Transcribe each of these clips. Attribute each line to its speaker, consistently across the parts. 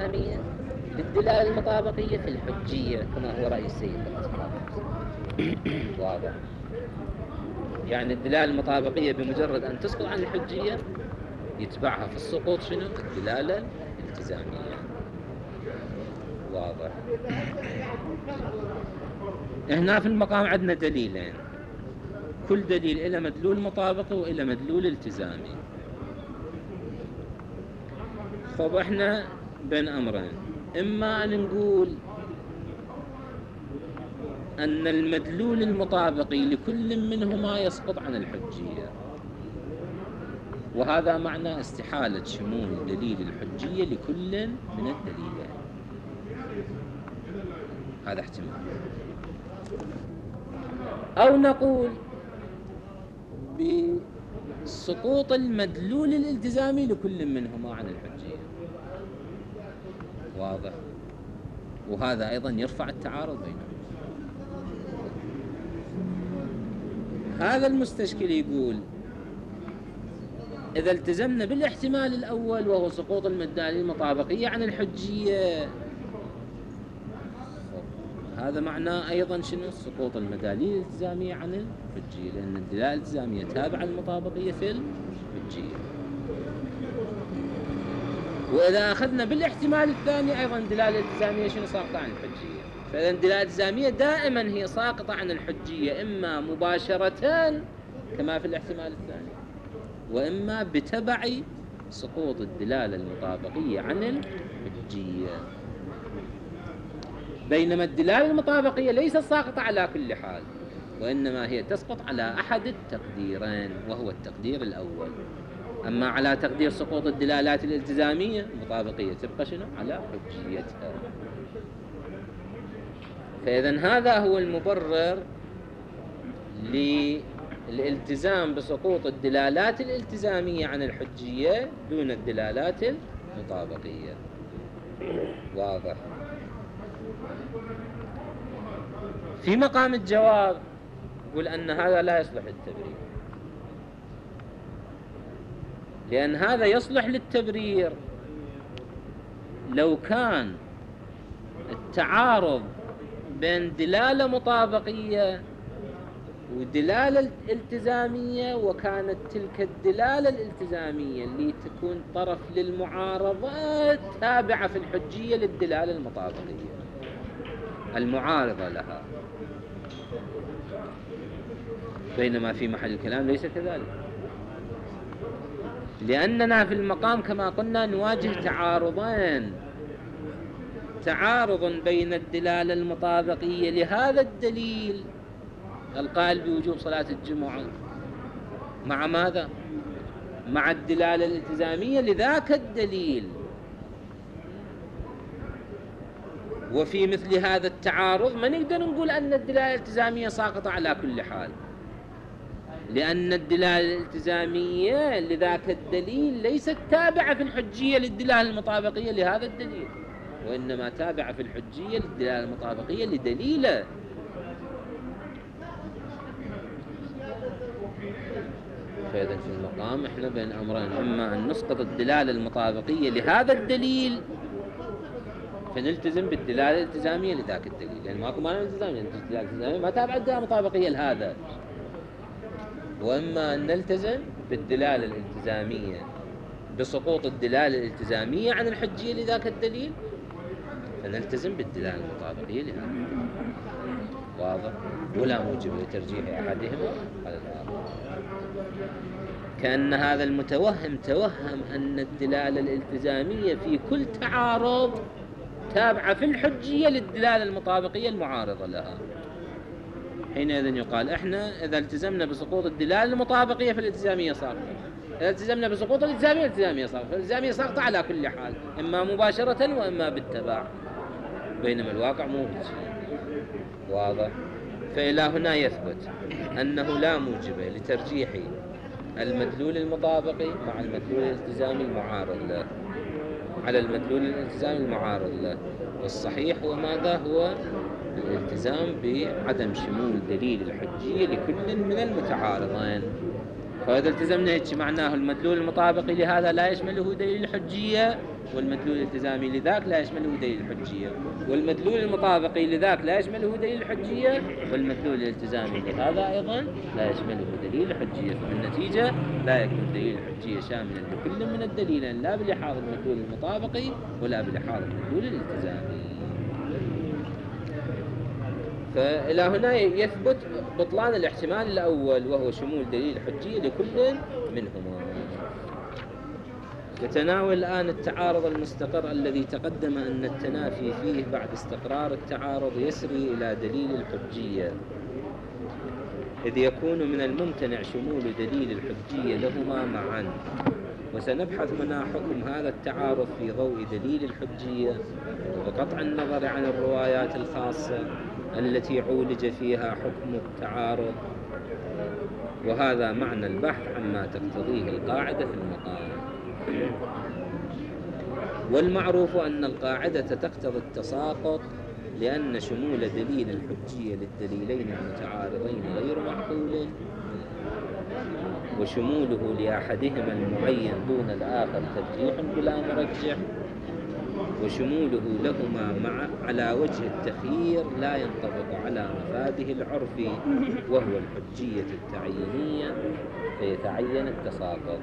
Speaker 1: للدلالة المطابقية في الحجية كما هو رأي السيد الأصحاب. واضح؟ يعني الدلالة المطابقية بمجرد أن تسقط عن الحجية يتبعها في السقوط شنو؟ الدلالة الالتزامية. واضح؟ هنا في المقام عندنا دليلين، كل دليل إلى مدلول مطابقي وإلى مدلول التزامي. طب احنا بين أمرين، إما أن نقول أن المدلول المطابقي لكل منهما يسقط عن الحجية، وهذا معنى استحالة شمول دليل الحجية لكل من الدليلين. هذا احتمال. أو نقول بسقوط المدلول الالتزامي لكل منهما عن الحجية. واضح؟ وهذا أيضا يرفع التعارض بينهم. هذا المستشكل يقول إذا التزمنا بالاحتمال الأول وهو سقوط المدلول المطابقية عن الحجية، هذا معناه أيضا شنو؟ سقوط المداليل الالتزامية عن الحجية، لأن الدلالة الالتزامية تابعة المطابقية في الحجية. وإذا أخذنا بالاحتمال الثاني أيضا الدلالة الالتزامية شنو؟ ساقطة عن الحجية. فإذا الدلالة الالتزامية دائما هي ساقطة عن الحجية، إما مباشرة كما في الاحتمال الثاني، وإما بتبع سقوط الدلالة المطابقية عن الحجية. بينما الدلالة المطابقية ليست ساقطة على كل حال، وإنما هي تسقط على أحد التقديرين وهو التقدير الأول. أما على تقدير سقوط الدلالات الالتزامية المطابقية تبقى شنو؟ على حجيتها. فإذن هذا هو المبرر للالتزام بسقوط الدلالات الالتزامية عن الحجية دون الدلالات المطابقية. واضح؟ في مقام الجواب يقول أن هذا لا يصلح للتبرير، لأن هذا يصلح للتبرير لو كان التعارض بين دلالة مطابقية ودلالة التزامية، وكانت تلك الدلالة الالتزامية اللي تكون طرف للمعارضة تابعة في الحجية للدلالة المطابقية المعارضة لها، بينما في محل الكلام ليس كذلك، لأننا في المقام كما قلنا نواجه تعارضين، تعارض بين الدلالة المطابقية لهذا الدليل القائل بوجوب صلاة الجمعة مع ماذا؟ مع الدلالة الالتزامية لذاك الدليل. وفي مثل هذا التعارض ما نقدر نقول أن الدلالة الالتزامية ساقطة على كل حال، لأن الدلالة الالتزامية لذاك الدليل ليست تابعة في الحجية للدلالة المطابقية لهذا الدليل، وإنما تابعة في الحجية للدلالة المطابقية لدليله. فإذا في المقام إحنا بين أمرين، إما أن نسقط الدلالة المطابقية لهذا الدليل فنلتزم بالدلالة الالتزامية لذاك الدليل، لأن ماكو معنى الالتزام، لأن الدلالة الالتزامية ما تابعة الدلالة المطابقية لهذا، وإما أن نلتزم بالدلالة الالتزامية بسقوط الدلالة الالتزامية عن الحجية لذاك الدليل فنلتزم بالدلالة المطابقية لهذا الدليل. واضح؟ ولا موجب لترجيح أحدهما على الآخر. كأن هذا المتوهم توهم أن الدلالة الالتزامية في كل تعارض تابعة في الحجية للدلالة المطابقية المعارضة لها. حينئذ يقال إحنا إذا التزمنا بسقوط الدلالة المطابقية في الالتزامية ساقطة، إذا التزمنا بسقوط الالتزامية ساقطة، فالالتزامية ساقطة على كل حال، إما مباشرة وإما بالتبع، بينما الواقع مو هيك. واضح؟ فإلى هنا يثبت أنه لا موجب لترجيح المدلول المطابقي مع المدلول الالتزامي المعارض له على المدلول الالتزامي المعارض له، والصحيح هو ماذا؟ هو الالتزام بعدم شمول دليل الحجية لكل من المتعارضين. فإذا التزمنا هيك معناه المدلول المطابقي لهذا لا يشمله دليل الحجية، والمدلول الالتزامي لذاك لا يشمله دليل الحجية، والمدلول المطابقي لذاك لا يشمله دليل الحجية، والمدلول الالتزامي لهذا أيضا لا يشمله دليل الحجية. فبالنتيجة لا يكون دليل الحجية شاملا لكل من الدليلين، لا بلحاظ المدلول المطابقي ولا بلحاظ المدلول الالتزامي. فإلى هنا يثبت بطلان الاحتمال الأول، وهو شمول دليل الحجية لكل منهما. نتناول الآن التعارض المستقر الذي تقدم أن التنافي فيه بعد استقرار التعارض يسري إلى دليل الحجية، إذ يكون من الممتنع شمول دليل الحجية لهما معا. وسنبحث هنا حكم هذا التعارض في ضوء دليل الحجية، بقطع النظر عن الروايات الخاصة التي عولج فيها حكم التعارض، وهذا معنى البحث عما تقتضيه القاعدة في المقام. والمعروف أن القاعدة تقتضي التساقط، لأن شمول دليل الحجية للدليلين المتعارضين غير معقول، وشموله لأحدهما المعين دون الآخر ترجيح بلا مرجح، وشموله لهما على وجه التخيير لا ينطبق على مفاده العرفي وهو الحجية التعيينية، فيتعين التساقط.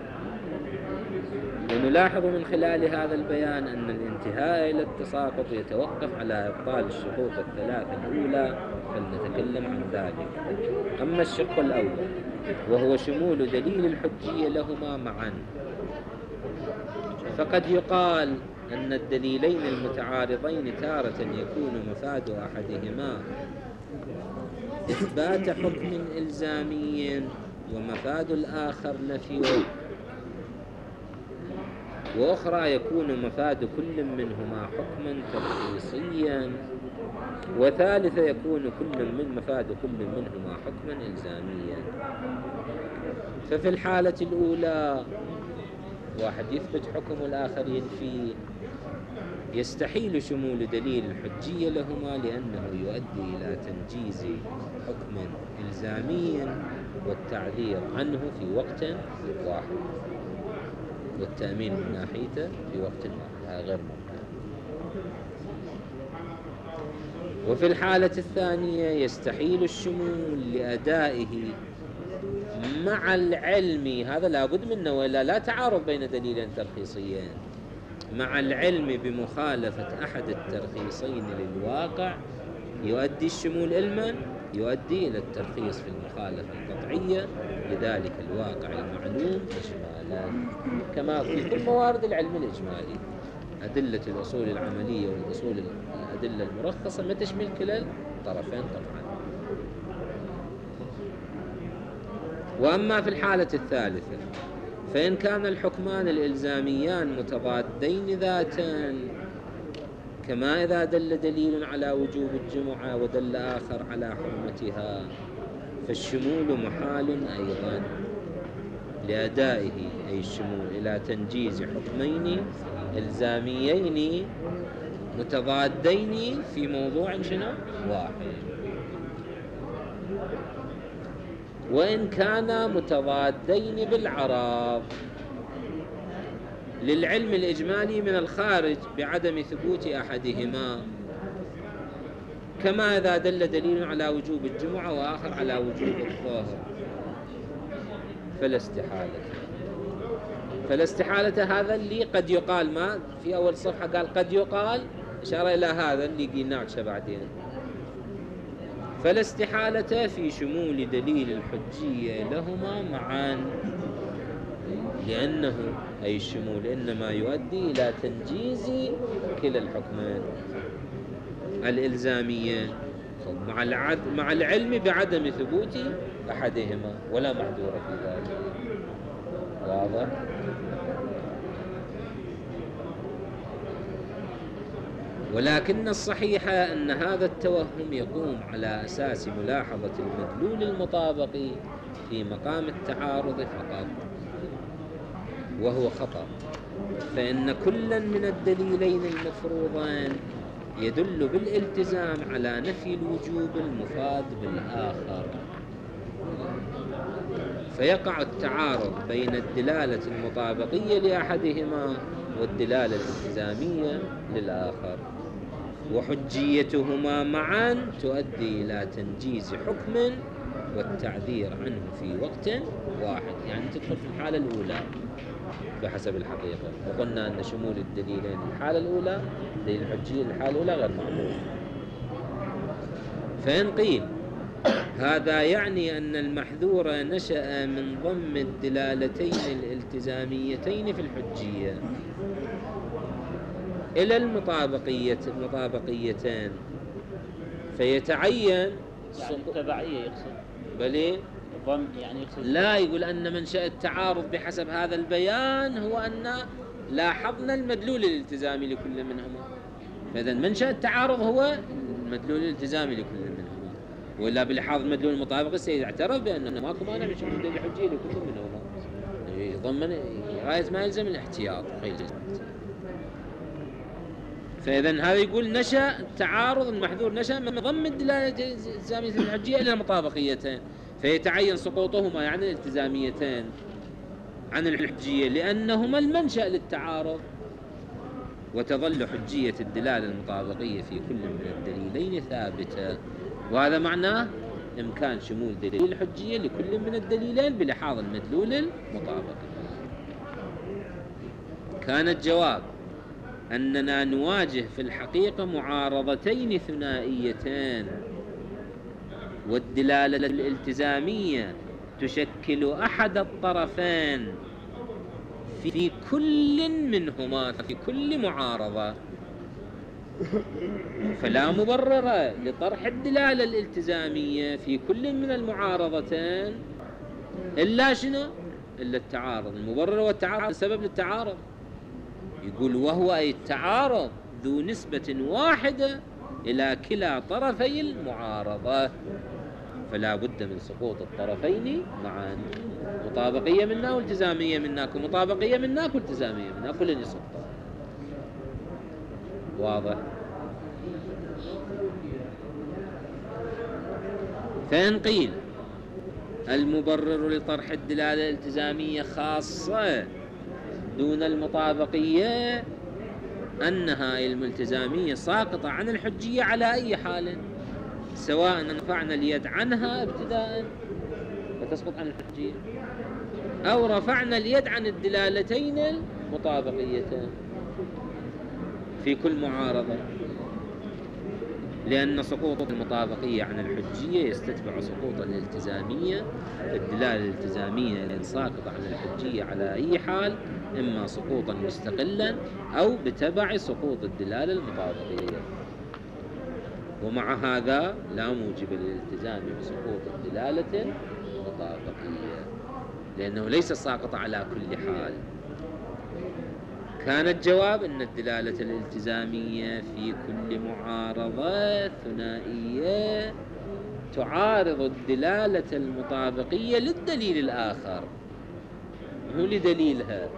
Speaker 1: ونلاحظ من خلال هذا البيان أن الانتهاء إلى التساقط يتوقف على إبطال الشقوق الثلاثة الأولى، فلنتكلم عن ذلك. أما الشق الأول وهو شمول دليل الحجية لهما معا، فقد يقال أن الدليلين المتعارضين تارة يكون مفاد أحدهما إثبات حكم إلزامي ومفاد الآخر نفيه، وأخرى يكون مفاد كل منهما حكما ترخيصيا، وثالثة يكون مفاد كل منهما حكما إلزاميا. ففي الحالة الأولى واحد يثبت حكم والآخر ينفيه، يستحيل شمول دليل الحجية لهما، لأنه يؤدي إلى تنجيز حكم إلزامي والتعذير عنه في وقت واحد، والتأمين من ناحيته في وقت واحد، هذا غير ممكن. وفي الحالة الثانية يستحيل الشمول لأدائه مع العلم، هذا لابد منه ولا لا تعارض بين دليلين ترخيصيين، مع العلم بمخالفة أحد الترخيصين للواقع يؤدي الشمول علما، يؤدي إلى الترخيص في المخالفة القطعية لذلك الواقع المعلوم إجمالا، كما في كل موارد العلم الإجمالي. أدلة الأصول العملية والأصول الأدلة المرخصة ما تشمل كلا الطرفين قطعا. وأما في الحالة الثالثة فإن كان الحكمان الإلزاميان متضادين ذاتا، كما إذا دل دليل على وجوب الجمعة ودل آخر على حرمتها، فالشمول محال أيضا لأدائه، أي الشمول إلى تنجيز حكمين إلزاميين متضادين في موضوع شنو واحد. وإن كانا متضادين بالعراض للعلم الإجمالي من الخارج بعدم ثبوت أحدهما، كما إذا دل دليل على وجوب الجمعة وآخر على وجوب الظهر، فلا استحالة هذا اللي قد يقال، ما في أول صفحة قال قد يقال، إشارة إلى هذا اللي قلناه بعدين. فلا استحالة في شمول دليل الحجية لهما معا، لأنه أي الشمول إنما يؤدي إلى تنجيز كلا الحكمين الإلزاميين مع العلم بعدم ثبوت أحدهما، ولا معذور في ذلك. واضح؟ ولكن الصحيح أن هذا التوهم يقوم على أساس ملاحظة المدلول المطابق في مقام التعارض فقط، وهو خطأ، فإن كلا من الدليلين المفروضين يدل بالالتزام على نفي الوجوب المفاد بالآخر، فيقع التعارض بين الدلالة المطابقية لأحدهما والدلالة الالتزامية للآخر، وحجيتهما معا تؤدي إلى تنجيز حكم والتعذير عنه في وقت واحد. يعني تدخل في الحالة الأولى بحسب الحقيقة، وقلنا أن شمول الدليلين الحالة الأولى دليل الحجية الحالة الأولى غير معقول. فإن قيل هذا يعني أن المحذور نشأ من ضم الدلالتين الالتزاميتين في الحجية إلى المطابقيتين، فيتعين
Speaker 2: يعني التبعية يقصد
Speaker 1: بلي
Speaker 2: ضم، يعني يقصد
Speaker 1: لا، يقول أن منشأ التعارض بحسب هذا البيان هو أن لاحظنا المدلول الالتزامي لكل منهما، فإذا منشأ التعارض هو المدلول الالتزامي لكل منهما، ولا بلحاظ المدلول المطابقي سيعترف بأنه ماكو مانع من شمول الدليل الحجية لكل منهما، يضمن غاية ما يلزم الاحتياط. فإذا هذا يقول نشأ التعارض المحذور نشأ من ضم الدلالة الالتزامية الحجية إلى المطابقيتين، فيتعين سقوطهما يعني الالتزاميتين عن الحجية لأنهما المنشأ للتعارض، وتظل حجية الدلالة المطابقية في كل من الدليلين ثابتة. وهذا معناه إمكان شمول دليل الحجية لكل من الدليلين بلحاظ المدلول المطابقي. كان الجواب أننا نواجه في الحقيقة معارضتين ثنائيتان، والدلالة الالتزامية تشكل أحد الطرفين في كل منهما في كل معارضة، فلا مبرر لطرح الدلالة الالتزامية في كل من المعارضتين إلا شنو؟ إلا التعارض. المبرر والتعارض سبب للتعارض، يقول وهو أي التعارض ذو نسبة واحدة إلى كلا طرفي المعارضة، فلا بد من سقوط الطرفين معا، مطابقية منا والتزامية مناك، ومطابقية مناك والتزامية مناك، كلن يسقط. واضح؟ فإن قيل المبرر لطرح الدلالة الالتزامية خاصة دون المطابقية أنها الالتزامية ساقطة عن الحجية على أي حال، سواء رفعنا اليد عنها ابتداء فتسقط عن الحجية، أو رفعنا اليد عن الدلالتين المطابقيتين في كل معارضة، لأن سقوط المطابقية عن الحجية يستتبع سقوط الالتزامية. الدلالة الالتزامية ساقطة عن الحجية على أي حال، إما سقوطا مستقلا أو بتبع سقوط الدلالة المطابقية. ومع هذا لا موجب للالتزام بسقوط الدلالة المطابقية، لأنه ليس ساقط على كل حال. كان الجواب أن الدلالة الالتزامية في كل معارضة ثنائية تعارض الدلالة المطابقية للدليل الآخر، هو لدليلها،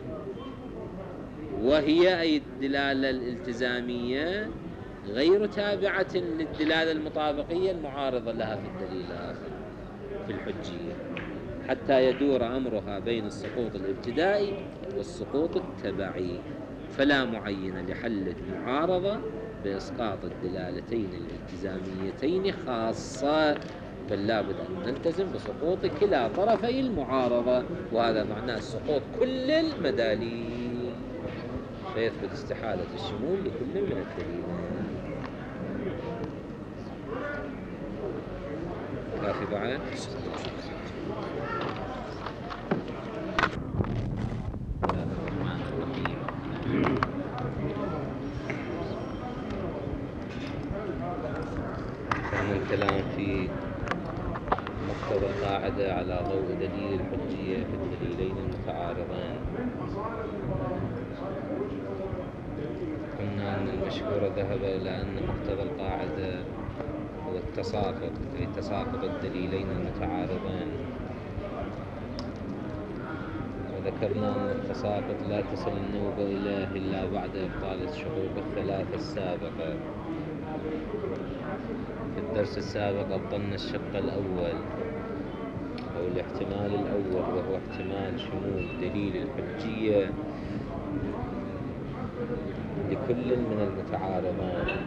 Speaker 1: وهي أي الدلالة الالتزامية غير تابعة للدلالة المطابقية المعارضة لها في الدليل الآخر في الحجية، حتى يدور أمرها بين السقوط الابتدائي والسقوط التبعي، فلا معين لحل المعارضة بإسقاط الدلالتين الالتزاميتين خاصة، بل لابد أن نلتزم بسقوط كلا طرفي المعارضة، وهذا معناه سقوط كل المداليل، فيثبت استحالة الشمول لكل من الدليلين. كافي بعد؟ كان الكلام في مقتضى القاعدة على ضوء دليل الحجية في الدليلين المتعارضين. قلنا أن المشهور ذهب إلى أن مقتضى القاعدة هو التساقط، أي تساقط الدليلين المتعارضين، وذكرنا أن التساقط لا تصل النوبة إليه إلا بعد إبطال الشروط الثلاثة السابقة. في الدرس السابق أبطلنا الشق الأول، أو الاحتمال الأول وهو احتمال شمول دليل الحجية لكل من المتعارضين،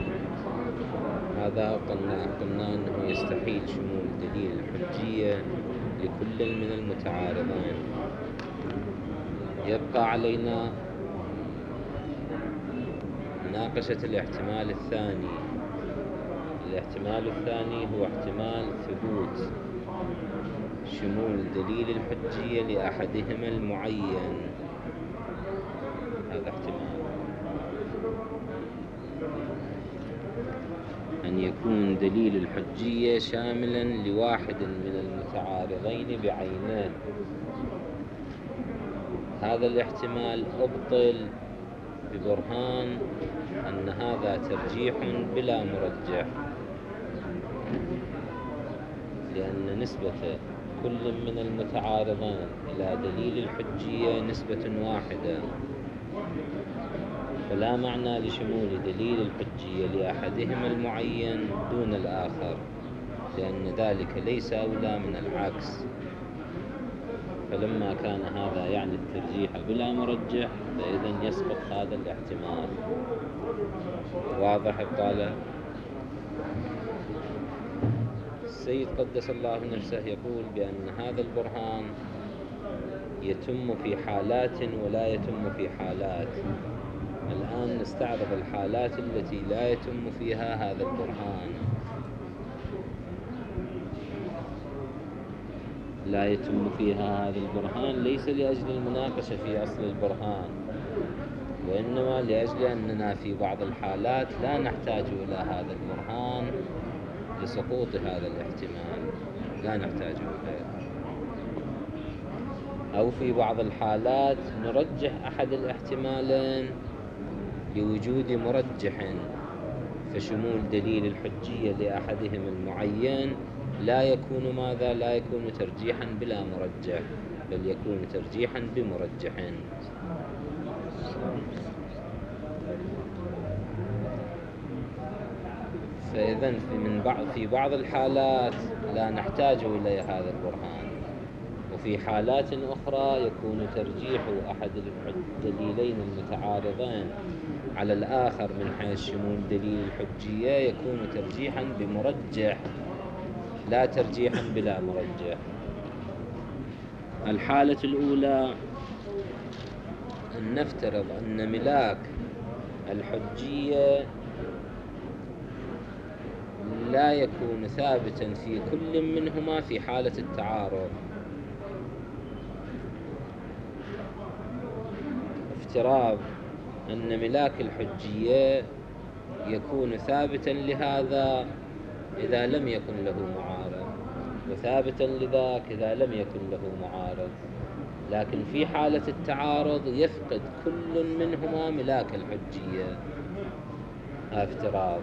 Speaker 1: هذا قلنا أنه يستحيل شمول دليل الحجية لكل من المتعارضين. يبقى علينا مناقشة الاحتمال الثاني. الاحتمال الثاني هو احتمال ثبوت شمول دليل الحجية لأحدهما المعين. هذا احتمال أن يكون دليل الحجية شاملا لواحد من المتعارضين بعينه. هذا الاحتمال أبطل ببرهان أن هذا ترجيح بلا مرجح، لأن نسبة كل من المتعارضين إلى دليل الحجية نسبة واحدة، فلا معنى لشمول دليل الحجية لأحدهما المعين دون الآخر، لأن ذلك ليس أولى من العكس. فلما كان هذا يعني الترجيح بلا مرجح، فإذن يسقط هذا الاحتمال. واضح الطالع؟ السيد قدس الله نفسه يقول بأن هذا البرهان يتم في حالات ولا يتم في حالات. الآن نستعرض الحالات التي لا يتم فيها هذا البرهان. لا يتم فيها هذا البرهان ليس لأجل المناقشة في أصل البرهان، وإنما لأجل أننا في بعض الحالات لا نحتاج إلى هذا البرهان لسقوط هذا الاحتمال، لا نحتاج إليه. أو في بعض الحالات نرجح أحد الاحتمالين لوجود مرجح، فشمول دليل الحجية لأحدهما المعين لا يكون ماذا؟ لا يكون ترجيحا بلا مرجح، بل يكون ترجيحا بمرجح. فإذن في بعض الحالات لا نحتاج إلى هذا البرهان، وفي حالات أخرى يكون ترجيح أحد الدليلين المتعارضين على الآخر من حيث شمول دليل الحجية يكون ترجيحا بمرجح، لا ترجيحا بلا مرجح. الحالة الأولى أن نفترض أن ملاك الحجية لا يكون ثابتا في كل منهما في حالة التعارض. افتراض أن ملاك الحجية يكون ثابتا لهذا إذا لم يكن له معارض، وثابتا لذاك إذا لم يكن له معارض، لكن في حالة التعارض يفقد كل منهما ملاك الحجية. هذا افتراض.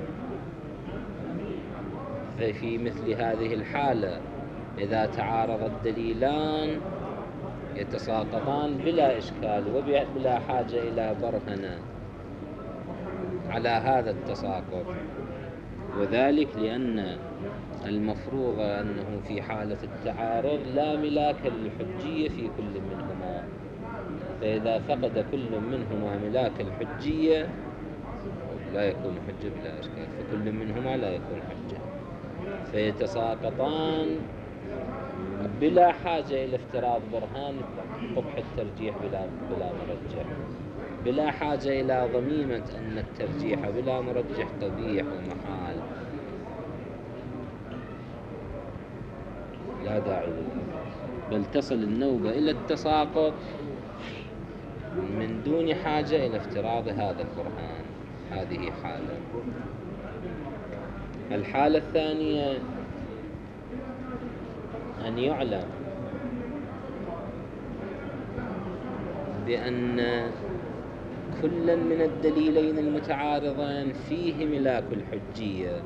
Speaker 1: ففي مثل هذه الحالة إذا تعارض الدليلان يتساقطان بلا إشكال وبلا حاجة إلى برهنة على هذا التساقط، وذلك لأن المفروض أنه في حالة التعارض لا ملاك للحجية في كل منهما، فإذا فقد كل منهما ملاك الحجية لا يكون حجة بلا إشكال، فكل منهما لا يكون حجة، فيتساقطان بلا حاجة إلى افتراض برهان قبح الترجيح بلا مرجح، بلا حاجة إلى ضميمة أن الترجيح بلا مرجح قبيح ومحال، لا داعي لذلك، بل تصل النوبة إلى التساقط من دون حاجة إلى افتراض هذا البرهان. هذه حالة. الحالة الثانية أن يعلم بأن كل من الدليلين المتعارضين فيه ملاك الحجية،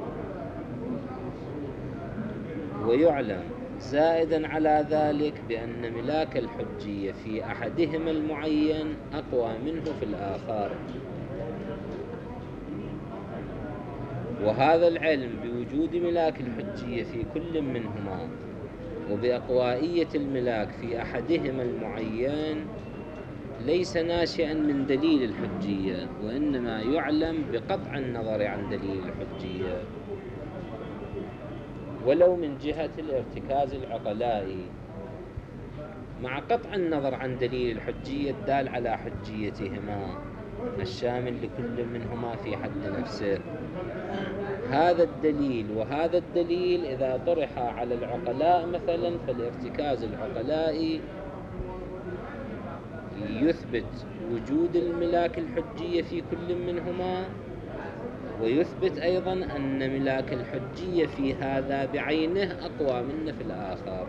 Speaker 1: ويعلم زائدا على ذلك بأن ملاك الحجية في أحدهما المعين أقوى منه في الآخر. وهذا العلم بوجود ملاك الحجية في كل منهما وبأقوائية الملاك في أحدهما المعين ليس ناشئا من دليل الحجية، وإنما يعلم بقطع النظر عن دليل الحجية، ولو من جهة الارتكاز العقلائي، مع قطع النظر عن دليل الحجية الدال على حجيتهما الشامل لكل منهما في حد نفسه. هذا الدليل وهذا الدليل إذا طرح على العقلاء مثلا، فالارتكاز العقلائي يثبت وجود الملاك الحجية في كل منهما، ويثبت أيضا أن ملاك الحجية في هذا بعينه أقوى منه في الآخر.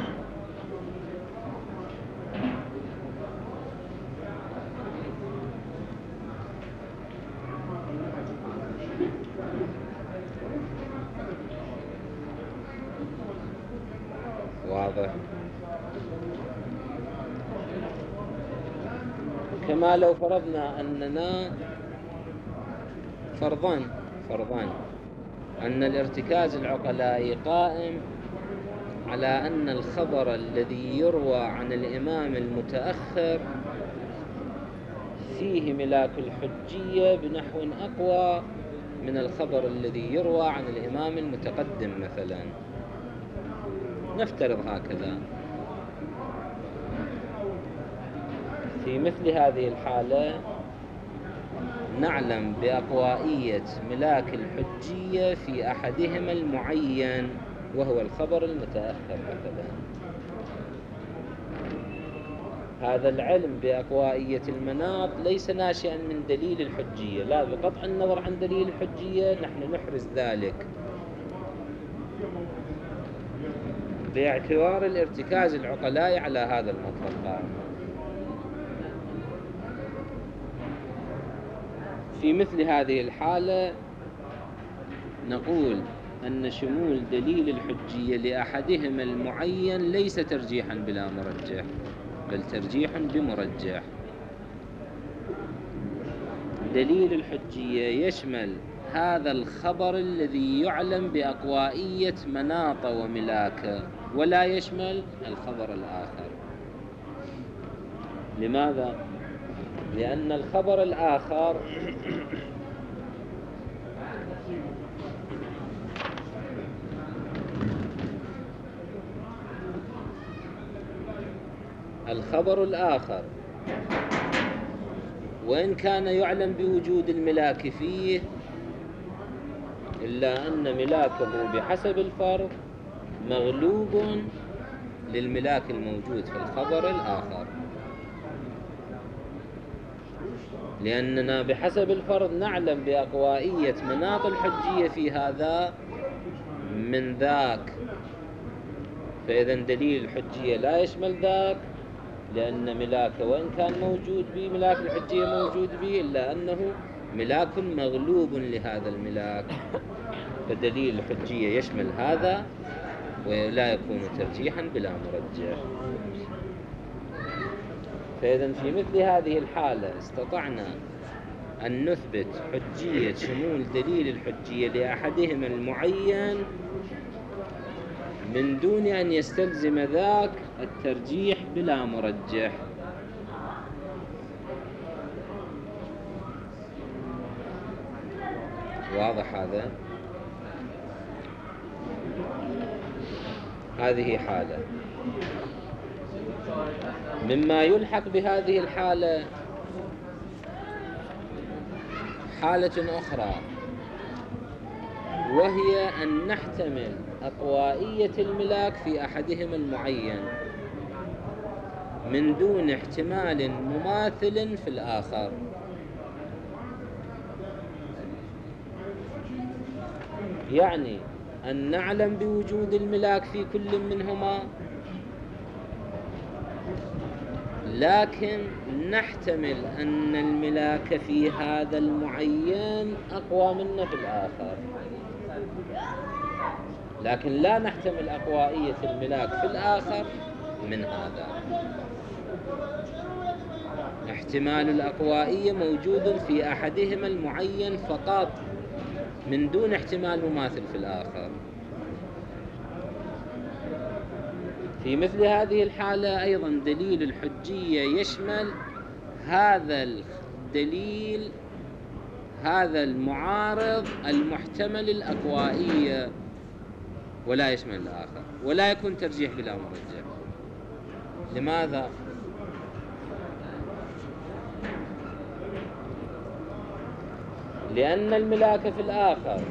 Speaker 1: واضح؟ كما لو فرضنا أننا فرضان أن الارتكاز العقلائي قائم على أن الخبر الذي يروى عن الإمام المتأخر فيه ملاك الحجية بنحو أقوى من الخبر الذي يروى عن الإمام المتقدم مثلا، نفترض هكذا. في مثل هذه الحالة نعلم بأقوائية ملاك الحجية في أحدهما المعين وهو الخبر المتأخر مثلا. هذا العلم بأقوائية المناط ليس ناشئا من دليل الحجية، لا، بقطع النظر عن دليل الحجية نحن نحرز ذلك باعتبار الارتكاز العقلائي على هذا المطلق. في مثل هذه الحالة نقول أن شمول دليل الحجية لأحدهما المعين ليس ترجيحا بلا مرجح، بل ترجيحا بمرجح. دليل الحجية يشمل هذا الخبر الذي يعلم بأقوائية مناط وملاك، ولا يشمل الخبر الآخر. لماذا؟ لأن الخبر الآخر وإن كان يعلم بوجود الملاك فيه، إلا أن ملاكه بحسب الفرض مغلوب للملاك الموجود في الخبر الآخر، لأننا بحسب الفرض نعلم بأقوائية مناط الحجية في هذا من ذاك، فإذا دليل الحجية لا يشمل ذاك، لأن ملاكه وإن كان موجود به، ملاك الحجية موجود به، إلا أنه ملاك مغلوب لهذا الملاك، فدليل الحجية يشمل هذا ولا يكون ترجيحا بلا مرجح. فإذا في مثل هذه الحالة استطعنا أن نثبت حجية شمول دليل الحجية لأحدهما المعين من دون أن يستلزم ذاك الترجيح بلا مرجح. واضح هذا؟ هذه حالة. مما يلحق بهذه الحالة حالة أخرى، وهي أن نحتمل أقوائية الملاك في أحدهما المعين من دون احتمال مماثل في الآخر. يعني أن نعلم بوجود الملاك في كل منهما، لكن نحتمل أن الملاك في هذا المعين أقوى منه في الآخر، لكن لا نحتمل أقوائية الملاك في الآخر من هذا. احتمال الأقوائية موجود في أحدهما المعين فقط من دون احتمال مماثل في الآخر. في مثل هذه الحالة أيضا دليل الحجية يشمل هذا الدليل، هذا المعارض المحتمل الأقوائية، ولا يشمل الآخر، ولا يكون ترجيح بلا مرجح. لماذا؟ لأن الملاك في الآخر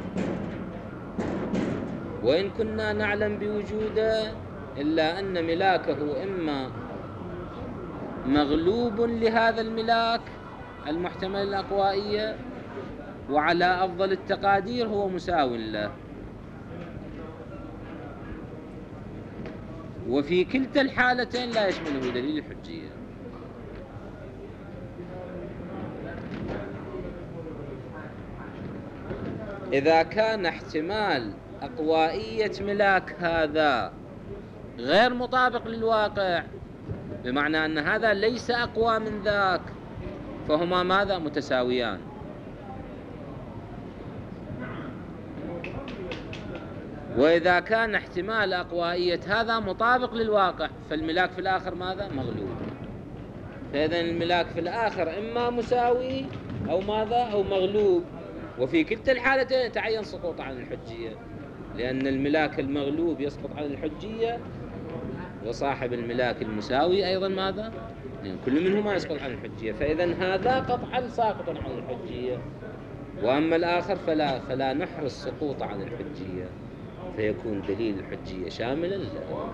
Speaker 1: وإن كنا نعلم بوجوده إلا أن ملاكه إما مغلوب لهذا الملاك المحتمل الأقوائية، وعلى أفضل التقادير هو مساو له. وفي كلتا الحالتين لا يشمله دليل الحجية. إذا كان احتمال أقوائية ملاك هذا غير مطابق للواقع، بمعنى أن هذا ليس أقوى من ذاك، فهما ماذا؟ متساويان. وإذا كان احتمال أقوائية هذا مطابق للواقع، فالملاك في الآخر ماذا؟ مغلوب. فإذا الملاك في الآخر إما مساوي أو ماذا؟ أو مغلوب. وفي كلتا الحالتين يتعين سقوط عن الحجية، لأن الملاك المغلوب يسقط عن الحجية، وصاحب الملاك المساوي أيضا ماذا؟ يعني كل منهما يسقط عن الحجية. فإذا هذا قطعا ساقط عن الحجية، وأما الآخر فلا نحرز السقوط عن الحجية، فيكون دليل الحجية شاملا له.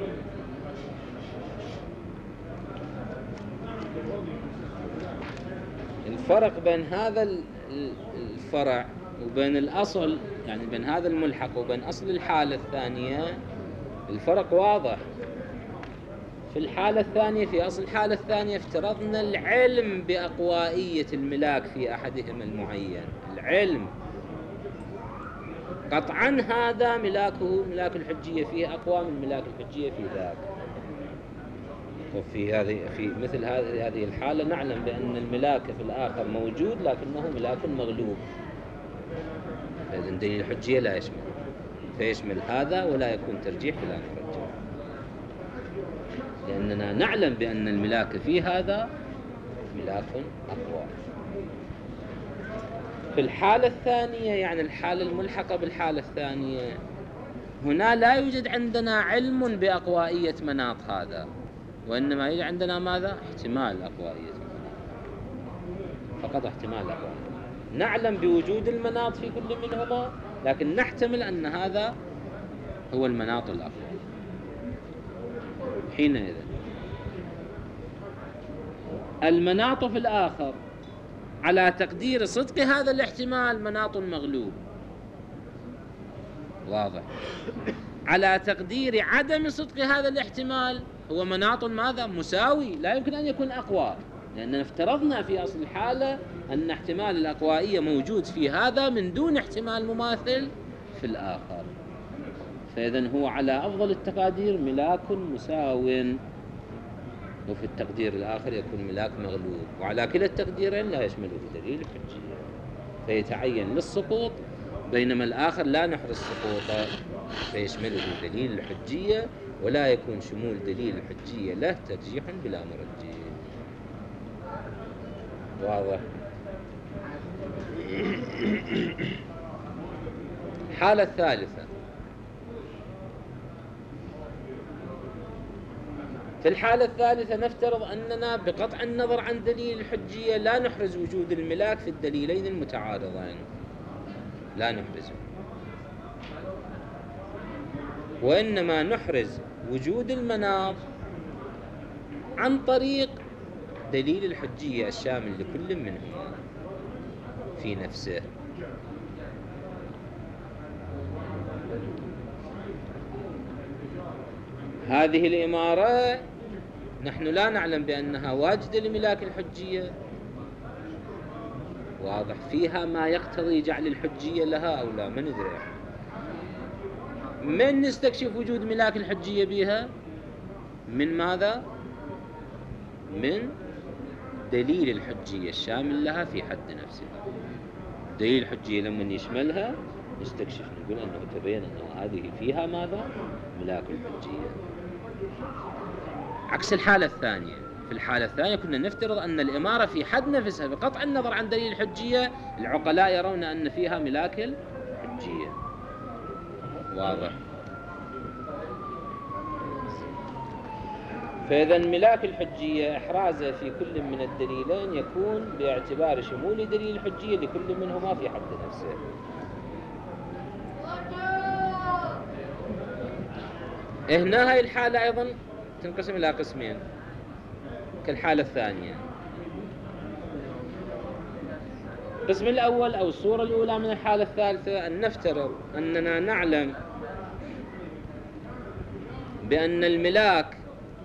Speaker 1: الفرق بين هذا الفرع وبين الأصل، يعني بين هذا الملحق وبين أصل الحالة الثانية، الفرق واضح. في الحالة الثانية، في أصل الحالة الثانية، افترضنا العلم بأقوائية الملاك في أحدهما المعين، العلم قطعا هذا ملاكه، ملاك الحجية فيه أقوى من ملاك الحجية في ذاك. في مثل هذه الحالة نعلم بأن الملاك في الآخر موجود لكنه ملاك مغلوب، فإذن دليل الحجية لا يشمل، فيشمل هذا ولا يكون ترجيح بلا مرجح، لأننا نعلم بأن الملاك في هذا ملاك أقوى. في الحالة الثانية، يعني الحالة الملحقة بالحالة الثانية، هنا لا يوجد عندنا علم بأقوائية مناط هذا، وإنما يوجد عندنا ماذا؟ احتمال أقوائية المناط، فقط احتمال أقوائية. نعلم بوجود المناط في كل منهما، لكن نحتمل أن هذا هو المناط الأقوى. حينئذ المناط في الآخر على تقدير صدق هذا الاحتمال مناط مغلوب، واضح. على تقدير عدم صدق هذا الاحتمال هو مناط ماذا؟ مساوي، لا يمكن أن يكون أقوى، لأننا افترضنا في أصل الحالة أن احتمال الأقوائية موجود في هذا من دون احتمال مماثل في الآخر. فإذن هو على أفضل التقادير ملاك مساو، وفي التقدير الآخر يكون ملاك مغلوب، وعلى كلا التقديرين لا يشمله دليل الحجية، فيتعين للسقوط، بينما الآخر لا نحرز سقوطه فيشمله دليل الحجية، ولا يكون شمول دليل الحجية له ترجيح بلا مرجح. واضح؟ الحالة الثالثة، في الحالة الثالثة نفترض أننا بقطع النظر عن دليل الحجية لا نحرز وجود الملاك في الدليلين المتعارضين، لا نحرزه، وإنما نحرز وجود المناط عن طريق دليل الحجية الشامل لكل منهما في نفسه. هذه الإمارة نحن لا نعلم بأنها واجدة لملاك الحجية، واضح، فيها ما يقتضي جعل الحجية لها أو لا، ما ندري. من نستكشف وجود ملاك الحجية بها؟ من ماذا؟ من دليل الحجية الشامل لها في حد نفسها. دليل الحجية لما يشملها نستكشف، نقول أنه تبين أنه هذه فيها ماذا؟ ملاك الحجية. عكس الحالة الثانية. في الحالة الثانية كنا نفترض أن الإمارة في حد نفسها بقطع النظر عن دليل الحجية، العقلاء يرون أن فيها ملاك الحجية. واضح؟ فإذا ملاك الحجية إحرازه في كل من الدليلين يكون باعتبار شمول دليل الحجية لكل منهما في حد نفسه. هنا هاي الحالة أيضا تنقسم إلى قسمين كالحالة الثانية. القسم الأول أو الصورة الأولى من الحالة الثالثة أن نفترض أننا نعلم بأن الملاك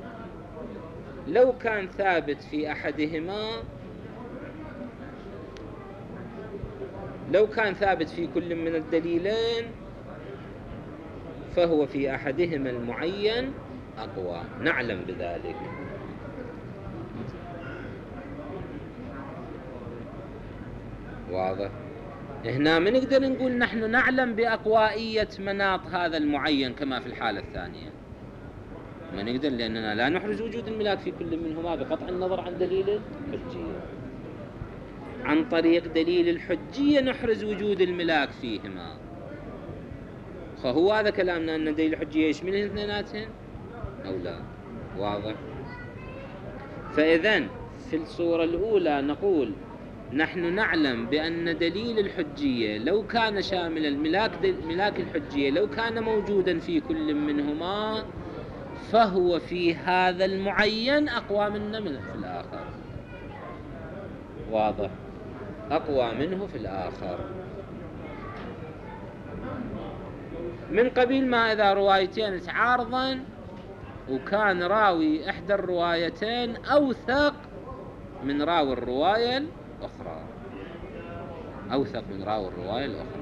Speaker 1: لو كان ثابت في أحدهما، لو كان ثابت في كل من الدليلين فهو في أحدهما المعين أقوى، نعلم بذلك. واضح؟ هنا ما نقدر نقول نحن نعلم بأقوائية مناط هذا المعين كما في الحالة الثانية، ما نقدر، لأننا لا نحرز وجود الملاك في كل منهما بقطع النظر عن دليل الحجية. عن طريق دليل الحجية نحرز وجود الملاك فيهما. فهو هذا كلامنا أن دليل الحجية يشملهن اثنيناتهن أو لا. واضح؟ فإذن في الصورة الأولى نقول نحن نعلم بأن دليل الحجية لو كان شامل ملاك الحجية لو كان موجودا في كل منهما فهو في هذا المعين أقوى منه في الآخر. واضح؟ أقوى منه في الآخر. من قبيل ما إذا روايتين تعارضا وكان راوي إحدى الروايتين أوثق من راوي الرواية الأخرى، أوثق من راوي الرواية الأخرى.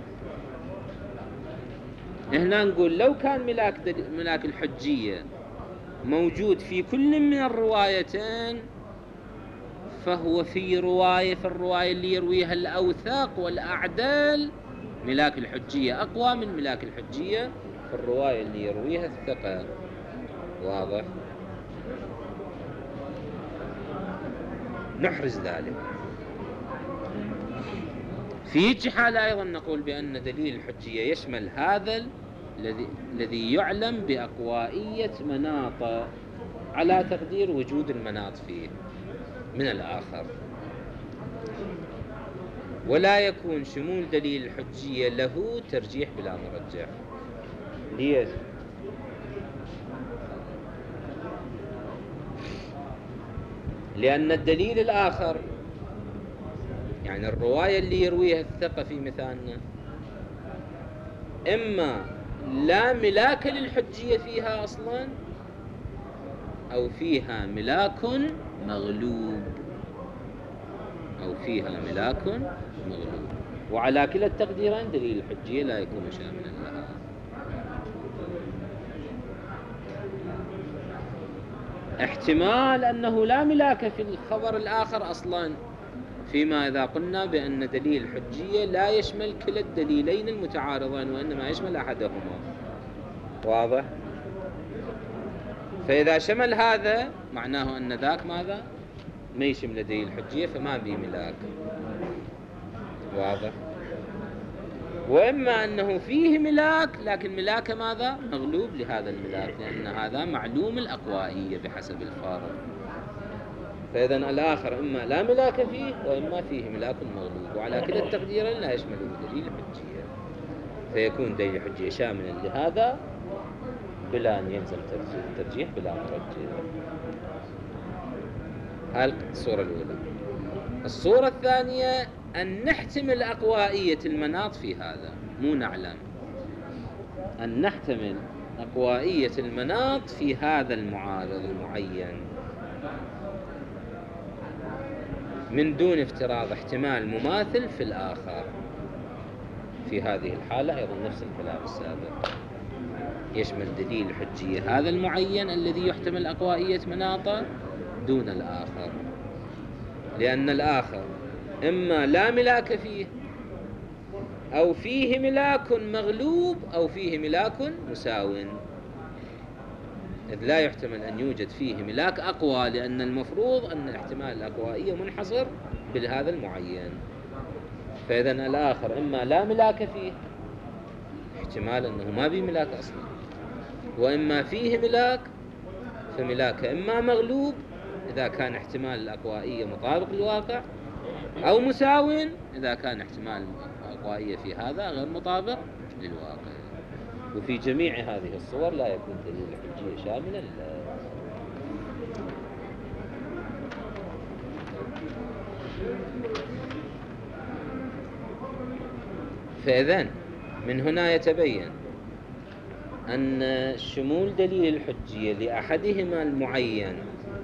Speaker 1: هنا نقول لو كان ملاك الحجية موجود في كل من الروايتين فهو في الرواية اللي يرويها الأوثق والأعدال ملاك الحجية أقوى من ملاك الحجية في الرواية اللي يرويها الثقة. واضح؟ نحرز ذلك. في حالة أيضا نقول بأن دليل الحجية يشمل هذا الذي يعلم بأقوائية مناط على تقدير وجود المناط فيه من الآخر، ولا يكون شمول دليل الحجية له ترجيح بلا مرجح. ليش؟ لأن الدليل الآخر يعني الرواية اللي يرويها الثقة في مثالنا إما لا ملاك للحجية فيها أصلا أو فيها ملاك مغلوب، أو فيها ملاك مغلوب، وعلى كلا التقديرين دليل الحجية لا يكون شاملا لها. احتمال أنه لا ملاك في الخبر الآخر أصلا فيما إذا قلنا بأن دليل الحجية لا يشمل كلا الدليلين المتعارضين وإنما يشمل أحدهما. واضح؟ فإذا شمل هذا معناه أن ذاك ماذا؟ ما يشمل دليل الحجية فما به ملاك. واضح؟ وإما أنه فيه ملاك لكن ملاك ماذا؟ مغلوب لهذا الملاك، لأن هذا معلوم الأقوائية بحسب الفارق. فإذا الآخر إما لا ملاك فيه وإما فيه ملاك مغلوب، وعلى كلا التقديرين لا يشمل دليل الحجية، فيكون دليل الحجية شاملا لهذا بلا أن يلزم ترجيح بلا مرجح. هذه الصورة الأولى. الصورة الثانية أن نحتمل أقوائية المناط في هذا، مو نعلم، أن نحتمل أقوائية المناط في هذا المعارض المعين من دون افتراض احتمال مماثل في الآخر. في هذه الحالة أيضا نفس الكلام السابق، يشمل دليل الحجية هذا المعين الذي يحتمل أقوائية مناطه دون الآخر، لأن الآخر إما لا ملاك فيه أو فيه ملاك مغلوب أو فيه ملاك مساو. إذ لا يحتمل أن يوجد فيه ملاك أقوى، لأن المفروض أن احتمال الأقوائية منحصر بهذا المعين. فإذا الآخر إما لا ملاك فيه، احتمال أنه ما به ملاك أصلا، وإما فيه ملاك، فملاك إما مغلوب إذا كان احتمال الأقوائية مطابق للواقع، أو مساو إذا كان احتمال الأقوائية في هذا غير مطابق للواقع. وفي جميع هذه الصور لا يكون دليل الحجية شاملا فإذن من هنا يتبين أن شمول دليل الحجية لأحدهما المعين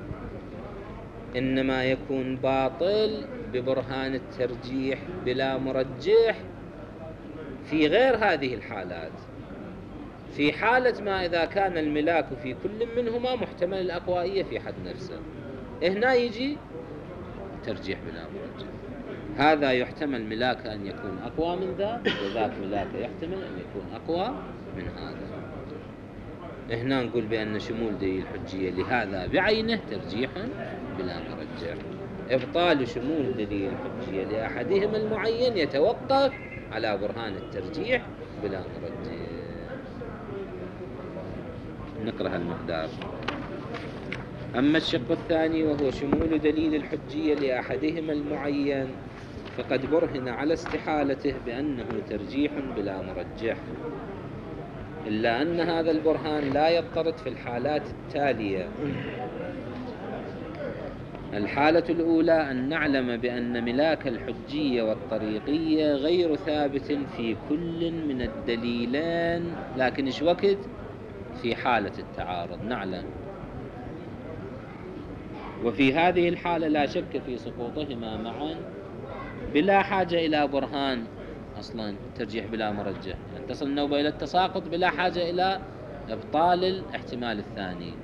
Speaker 1: إنما يكون باطل ببرهان الترجيح بلا مرجح في غير هذه الحالات. في حالة ما إذا كان الملاك في كل منهما محتمل الأقوائية في حد نفسه، هنا يجي ترجيح بلا مرجح. هذا يحتمل ملاك أن يكون أقوى من ذا، وذاك ملاك يحتمل أن يكون أقوى من هذا. هنا نقول بأن شمول دليل الحجية لهذا بعينه ترجيح بلا مرجح. إبطال شمول دليل الحجية لأحدهما المعين يتوقف على برهان الترجيح بلا مرجح. نقرأ المقدار. أما الشق الثاني وهو شمول دليل الحجية لأحدهما المعين، فقد برهن على استحالته بأنه ترجيح بلا مرجح، إلا أن هذا البرهان لا يضطرد في الحالات التالية. الحالة الأولى أن نعلم بأن ملاك الحجية والطريقية غير ثابت في كل من الدليلين، لكن إيش وقت؟ في حالة التعارض نعلم. وفي هذه الحالة لا شك في سقوطهما معا بلا حاجة إلى برهان أصلا ترجيح بلا مرجح، يعني تصل النوبة إلى التساقط بلا حاجة إلى إبطال الاحتمال الثاني.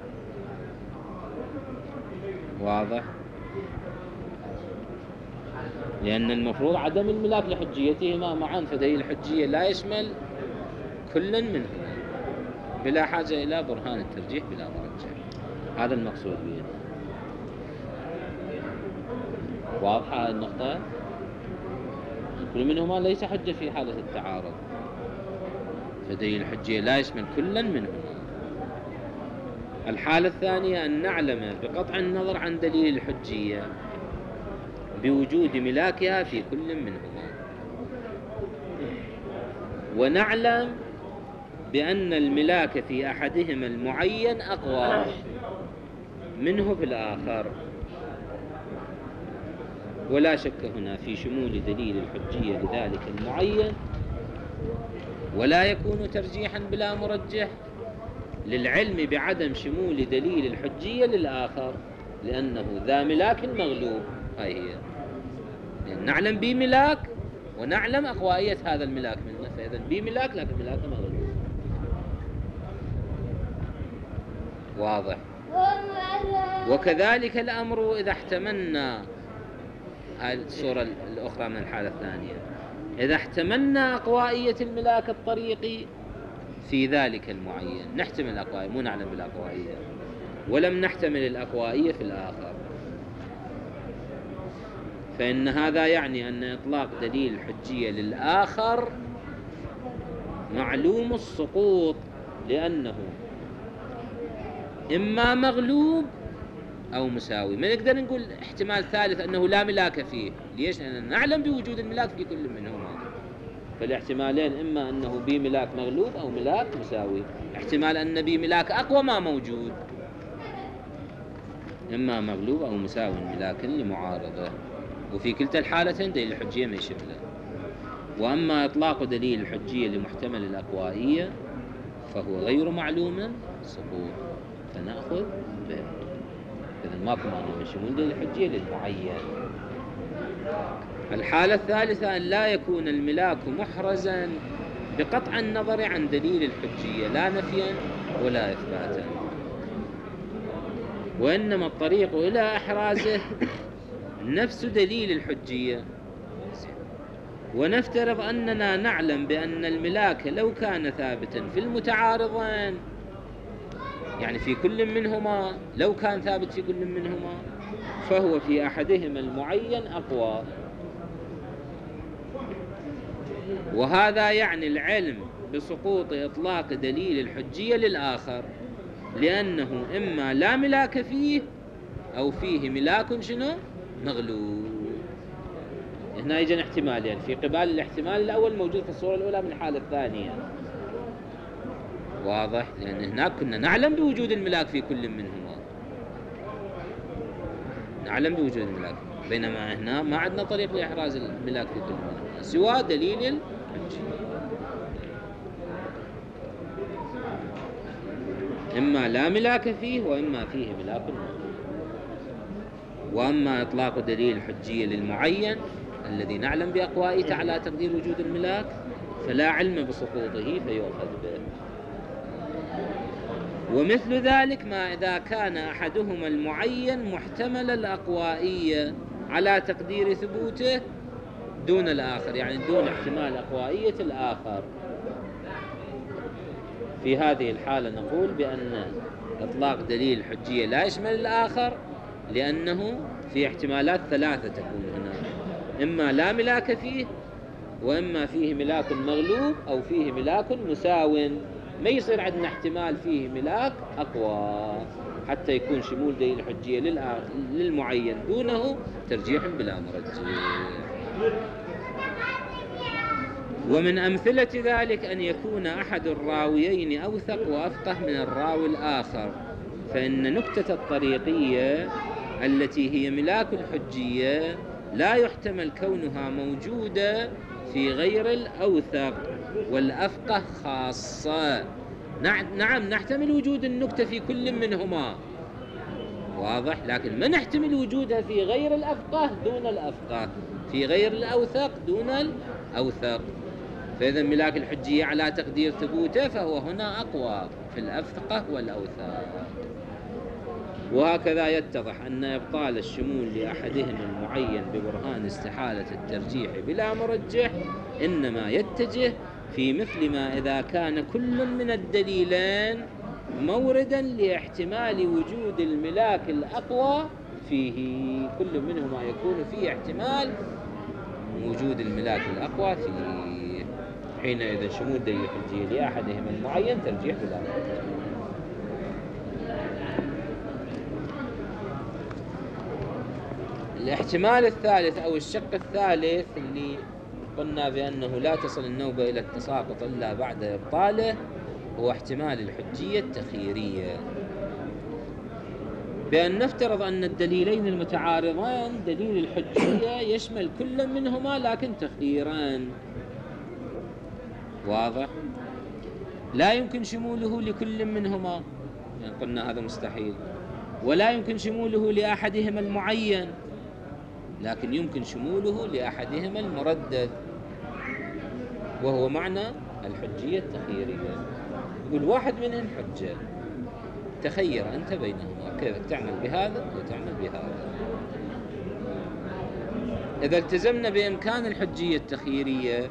Speaker 1: واضح؟ لأن المفروض عدم الملاك لحجيتهما معا، فدليل الحجية لا يشمل كل منهما بلا حاجة إلى برهان الترجيح بلا مرجح. هذا المقصود به. واضحة النقطة؟ كل منهما ليس حجة في حالة التعارض، فدليل الحجية لا يشمل كلا منهما. الحالة الثانية أن نعلم بقطع النظر عن دليل الحجية بوجود ملاكها في كل منهما، ونعلم بأن الملاك في أحدهما المعين أقوى منه في الآخر. ولا شك هنا في شمول دليل الحجية لذلك المعين، ولا يكون ترجيحا بلا مرجح للعلم بعدم شمول دليل الحجية للآخر، لأنه ذا ملاك مغلوب. هاي هي، يعني نعلم بملاك ونعلم أقوائية هذا الملاك منه، فإذا بملاك لكن ملاك مغلوب. واضح؟ وكذلك الأمر إذا احتملنا، هذه الصورة الأخرى من الحالة الثانية، إذا احتملنا أقوائية الملاك الطريقي في ذلك المعين، نحتمل الأقوائية مو نعلم بالأقوائية، ولم نحتمل الأقوائية في الآخر، فإن هذا يعني أن إطلاق دليل الحجية للآخر معلوم السقوط، لأنه إما مغلوب أو مساوي. ما نقدر نقول احتمال ثالث أنه لا ملاك فيه. ليش؟ لأننا نعلم بوجود الملاك في كل منهما، فالاحتمالين إما أنه بي ملاك مغلوب أو ملاك مساوي. احتمال أن بي ملاك أقوى ما موجود، إما مغلوب أو مساوي ملاك لمعارضة، وفي كلتا الحالتين دليل الحجية ما يشمله. وأما إطلاق دليل الحجية لمحتمل الأقوائية فهو غير معلوم السقوط، فنأخذ به. إذن ماكو معنى من شمول دليل الحجية للمعين. الحالة الثالثة أن لا يكون الملاك محرزا بقطع النظر عن دليل الحجية، لا نفيا ولا إثباتا، وإنما الطريق إلى إحرازه نفس دليل الحجية. ونفترض أننا نعلم بأن الملاك لو كان ثابتا في المتعارضين يعني في كل منهما، لو كان ثابت في كل منهما فهو في أحدهما المعين أقوى. وهذا يعني العلم بسقوط إطلاق دليل الحجية للآخر، لأنه إما لا ملاك فيه أو فيه ملاك شنو؟ مغلوب. هنا يجن احتمال، يعني في قبال الاحتمال الأول موجود في الصورة الأولى من الحالة الثانية. واضح؟ لأن هناك كنا نعلم بوجود الملاك في كل منهما، نعلم بوجود الملاك، بينما هنا ما عندنا طريق لإحراز الملاك في كل منهما سوى دليل الحجية. إما لا ملاك فيه وإما فيه ملاك مغلوب. وأما إطلاق دليل الحجية للمعين الذي نعلم بأقوائه على تقدير وجود الملاك فلا علم بسقوطه فيؤخذ به. ومثل ذلك ما إذا كان أحدهما المعين محتمل الأقوائية على تقدير ثبوته دون الآخر، يعني دون احتمال أقوائية الآخر. في هذه الحالة نقول بأن إطلاق دليل الحجية لا يشمل الآخر، لأنه في احتمالات ثلاثة تكون هنا: إما لا ملاك فيه، وإما فيه ملاك مغلوب، أو فيه ملاك مساو. ما يصير عندنا احتمال فيه ملاك أقوى حتى يكون شمول دليل الحجية للمعين دونه ترجيح بلا مرجح. ومن أمثلة ذلك أن يكون أحد الراويين أوثق وأفقه من الراوي الآخر، فإن نكتة الطريقية التي هي ملاك الحجية لا يحتمل كونها موجودة في غير الأوثق والأفقه خاصة. نعم نحتمل وجود النكتة في كل منهما، واضح، لكن ما نحتمل وجودها في غير الأفقه دون الأفقه، في غير الأوثق دون الأوثق. فإذا ملاك الحجية على تقدير ثبوته فهو هنا أقوى في الأفقه والأوثق. وهكذا يتضح أن إبطال الشمول لأحدهما المعين ببرهان استحالة الترجيح بلا مرجح إنما يتجه في مثل ما إذا كان كل من الدليلين موردا لاحتمال وجود الملاك الأقوى فيه، كل منهما يكون فيه احتمال وجود الملاك الأقوى فيه، حينئذ شمول دليل الحجية لأحدهما المعين ترجيح بلا مرجح. الاحتمال الثالث أو الشق الثالث اللي قلنا بأنه لا تصل النوبة إلى التساقط إلا بعد إبطاله هو احتمال الحجية التخييرية، بأن نفترض أن الدليلين المتعارضان دليل الحجية يشمل كل منهما لكن تخييران، واضح، لا يمكن شموله لكل منهما، يعني قلنا هذا مستحيل، ولا يمكن شموله لأحدهما المعين لكن يمكن شموله لأحدهما المردد، وهو معنى الحجية التخييرية. يقول واحد منهم حجة، تخير أنت بينهما، كيف تعمل بهذا وتعمل بهذا. إذا التزمنا بإمكان الحجية التخييرية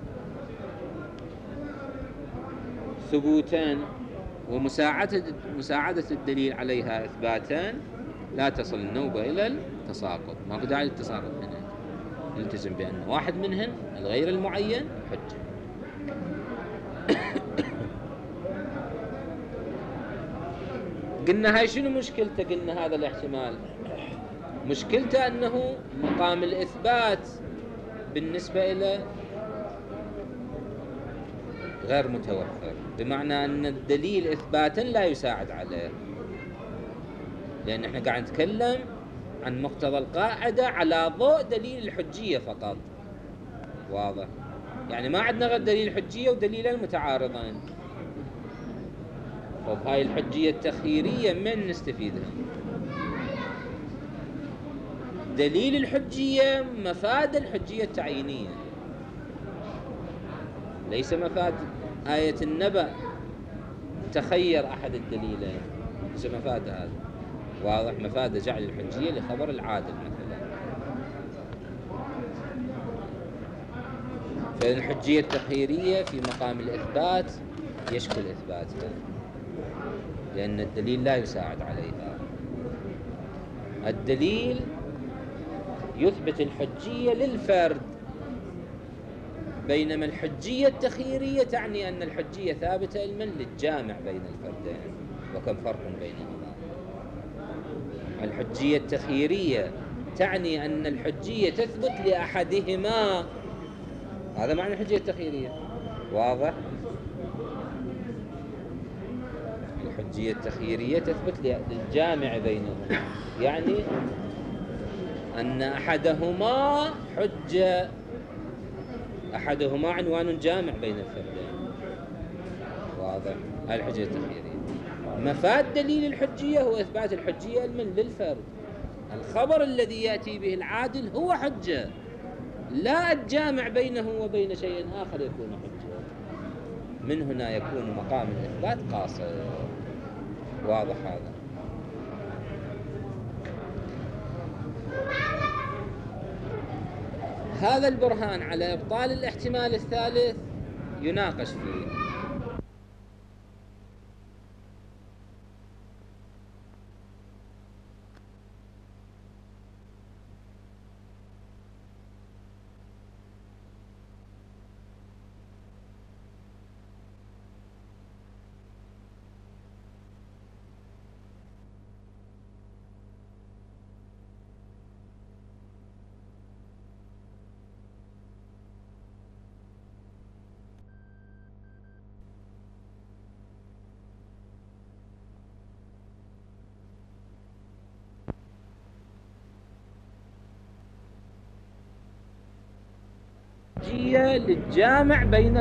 Speaker 1: ثبوتان ومساعدة الدليل عليها إثباتان لا تصل النوبة إلى التساقط، ما داعي للتساقط هنا، نلتزم بأن واحد منهن الغير المعين حجة. قلنا هاي شنو مشكلته؟ قلنا هذا الاحتمال مشكلته أنه مقام الإثبات بالنسبة إلى غير متوفر، بمعنى أن الدليل إثباتا لا يساعد عليه، لأن احنا قاعد نتكلم عن مقتضى القاعدة على ضوء دليل الحجية فقط، واضح، يعني ما عندنا غير دليل الحجية ودليلين متعارضين. طب هاي الحجية التخييرية من نستفيدها؟ دليل الحجية مفاد الحجية التعيينية، ليس مفاد آية النبأ تخير أحد الدليلين، ليس مفاد هذا، واضح، مفاد جعل الحجية لخبر العادل مثلا. فالحجية التخييرية في مقام الإثبات يشكل إثباتها. لأن الدليل لا يساعد عليها. الدليل يثبت الحجية للفرد، بينما الحجية التخييرية تعني أن الحجية ثابتة علما للجامع بين الفردين، وكم فرق بينهما. الحجية التخييرية تعني أن الحجية تثبت لأحدهما، هذا معنى الحجية التخييرية. واضح؟ الحجية التخييرية تثبت للجامع بينهما، يعني أن أحدهما حجة، أحدهما عنوان جامع بين الفردين. واضح؟ هذه الحجية التخييرية. مفاد دليل الحجية هو إثبات الحجية علما للفرد. الخبر الذي يأتي به العادل هو حجة، لا الجامع بينه وبين شيء آخر يكون حجة. من هنا يكون مقام الإثبات قاصر. واضح هذا؟ هذا البرهان على إبطال الاحتمال الثالث يناقش فيه. للجامع بين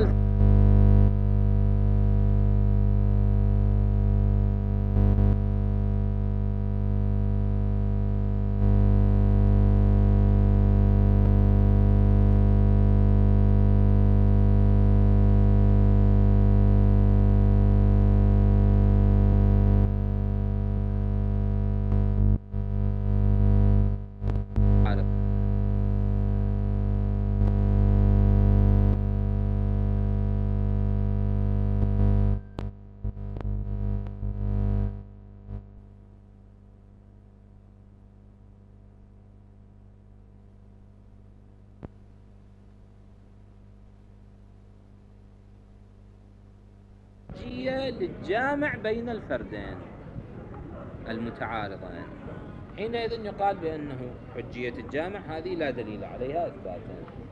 Speaker 1: للجامع بين الفردين المتعارضين. حينئذ يقال بأنه حجية الجامع هذه لا دليل عليها إثباتا.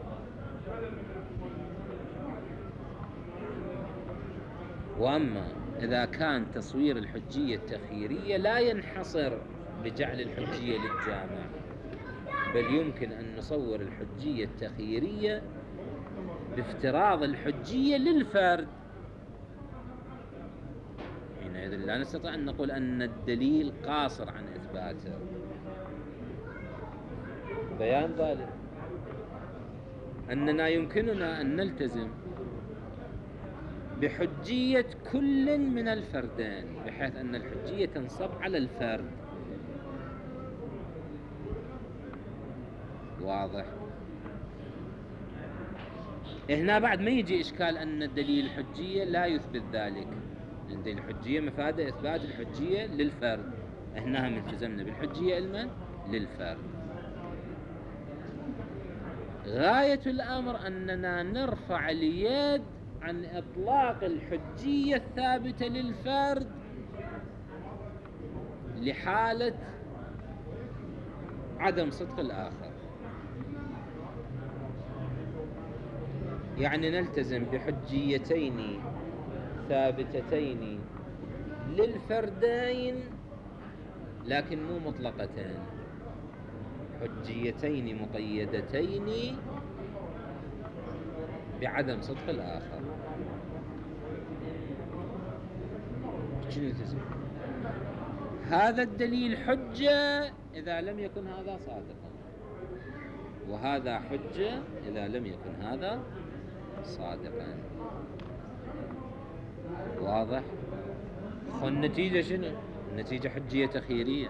Speaker 1: وأما إذا كان تصوير الحجية التخييرية لا ينحصر بجعل الحجية للجامع، بل يمكن أن نصور الحجية التخييرية بافتراض الحجية للفرد، حينئذ لا نستطيع أن نقول أن الدليل قاصر عن إثباته. بيان ذلك أننا يمكننا أن نلتزم بحجية كل من الفردين، بحيث أن الحجية تنصب على الفرد. واضح؟ هنا بعد ما يجي إشكال أن الدليل الحجية لا يثبت ذلك، لأن دليل الحجية مفاده إثبات الحجية للفرد، هنا هم التزمنا بالحجية علما للفرد. غاية الأمر أننا نرفع اليد عن إطلاق الحجية الثابتة للفرد لحالة عدم صدق الآخر، يعني نلتزم بحجيتين ثابتتين للفردين لكن مو مطلقتين، حجيتين مقيدتين بعدم صدق الآخر. شنو نلتزم؟ هذا الدليل حجة إذا لم يكن هذا صادقا، وهذا حجة إذا لم يكن هذا صادقا. واضح؟ النتيجة شنو؟ النتيجة حجية تخييرية.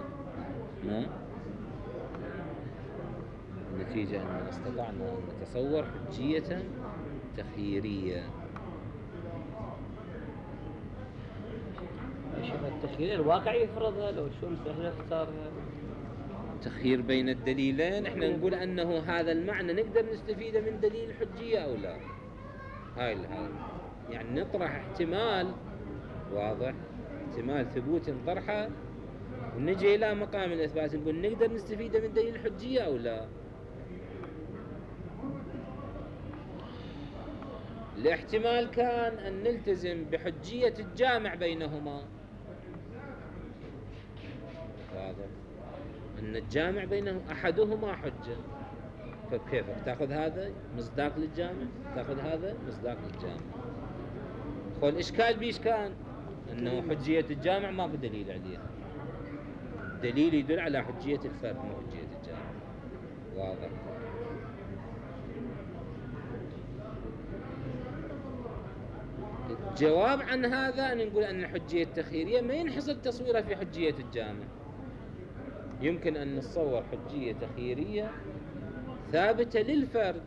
Speaker 1: النتيجة أننا استطعنا أن نتصور حجية تخييرية.
Speaker 2: شيخ التخيير الواقع يفرضها لو شو مسألة اختارها.
Speaker 1: تخيير بين الدليلين، احنا نقول أنه هذا المعنى نقدر نستفيده من دليل الحجية أو لا. هاي يعني نطرح احتمال واضح، احتمال ثبوت نطرحه ونجي إلى مقام الإثبات نقول نقدر نستفيده من دليل الحجية أو لا. الاحتمال كان أن نلتزم بحجية الجامع بينهما، واضح، أن الجامع بينهم أحدهما حجة، فكيف تأخذ هذا مصداق للجامع، تأخذ هذا مصداق للجامع. والإشكال بيش كان أنه حجية الجامع ما في دليل عليها، دليل يدل على حجية الفرد مو حجية الجامع، واضح. الجواب عن هذا أن نقول أن الحجية التخييرية ما ينحصر تصويرها في حجية الجامع، يمكن أن نتصور حجية تخييرية ثابتة للفرد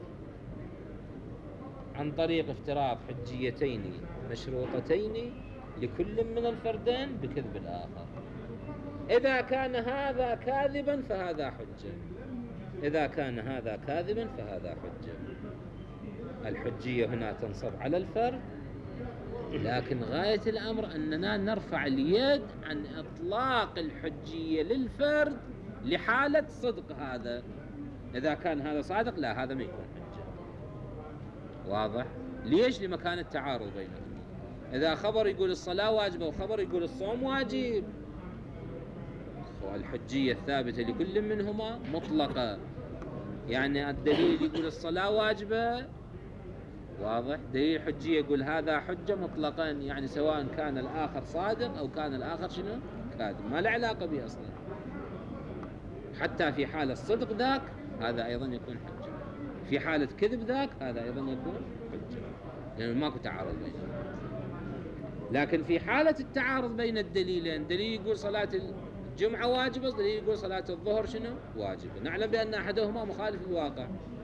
Speaker 1: عن طريق افتراض حجيتين مشروطتين لكل من الفردين بكذب الآخر. إذا كان هذا كاذبا فهذا حجة، إذا كان هذا كاذبا فهذا حجة. الحجية هنا تنصب على الفرد، لكن غاية الأمر أننا نرفع اليد عن إطلاق الحجية للفرد لحالة صدق هذا. إذا كان هذا صادق لا، هذا ما يكون حجة، واضح. ليش؟ لمكان التعارض بينهم. إذا خبر يقول الصلاة واجبة وخبر يقول الصوم واجب، والحجية الثابتة لكل منهما مطلقة، يعني الدليل يقول الصلاة واجبة، واضح، دليل الحجية يقول هذا حجة مطلقا، يعني سواء كان الآخر صادق أو كان الآخر شنو؟ كاذب، ما له علاقة به أصلا. حتى في حالة الصدق ذاك هذا أيضا يكون حجة، في حالة كذب ذاك هذا أيضا يكون حجة، لأنه ماكو تعارض بينهم. لكن في حالة التعارض بين الدليلين، دليل يقول صلاة الجمعة واجبة، دليل يقول صلاة الظهر شنو؟ واجبة، نعلم بأن أحدهما مخالف للواقع،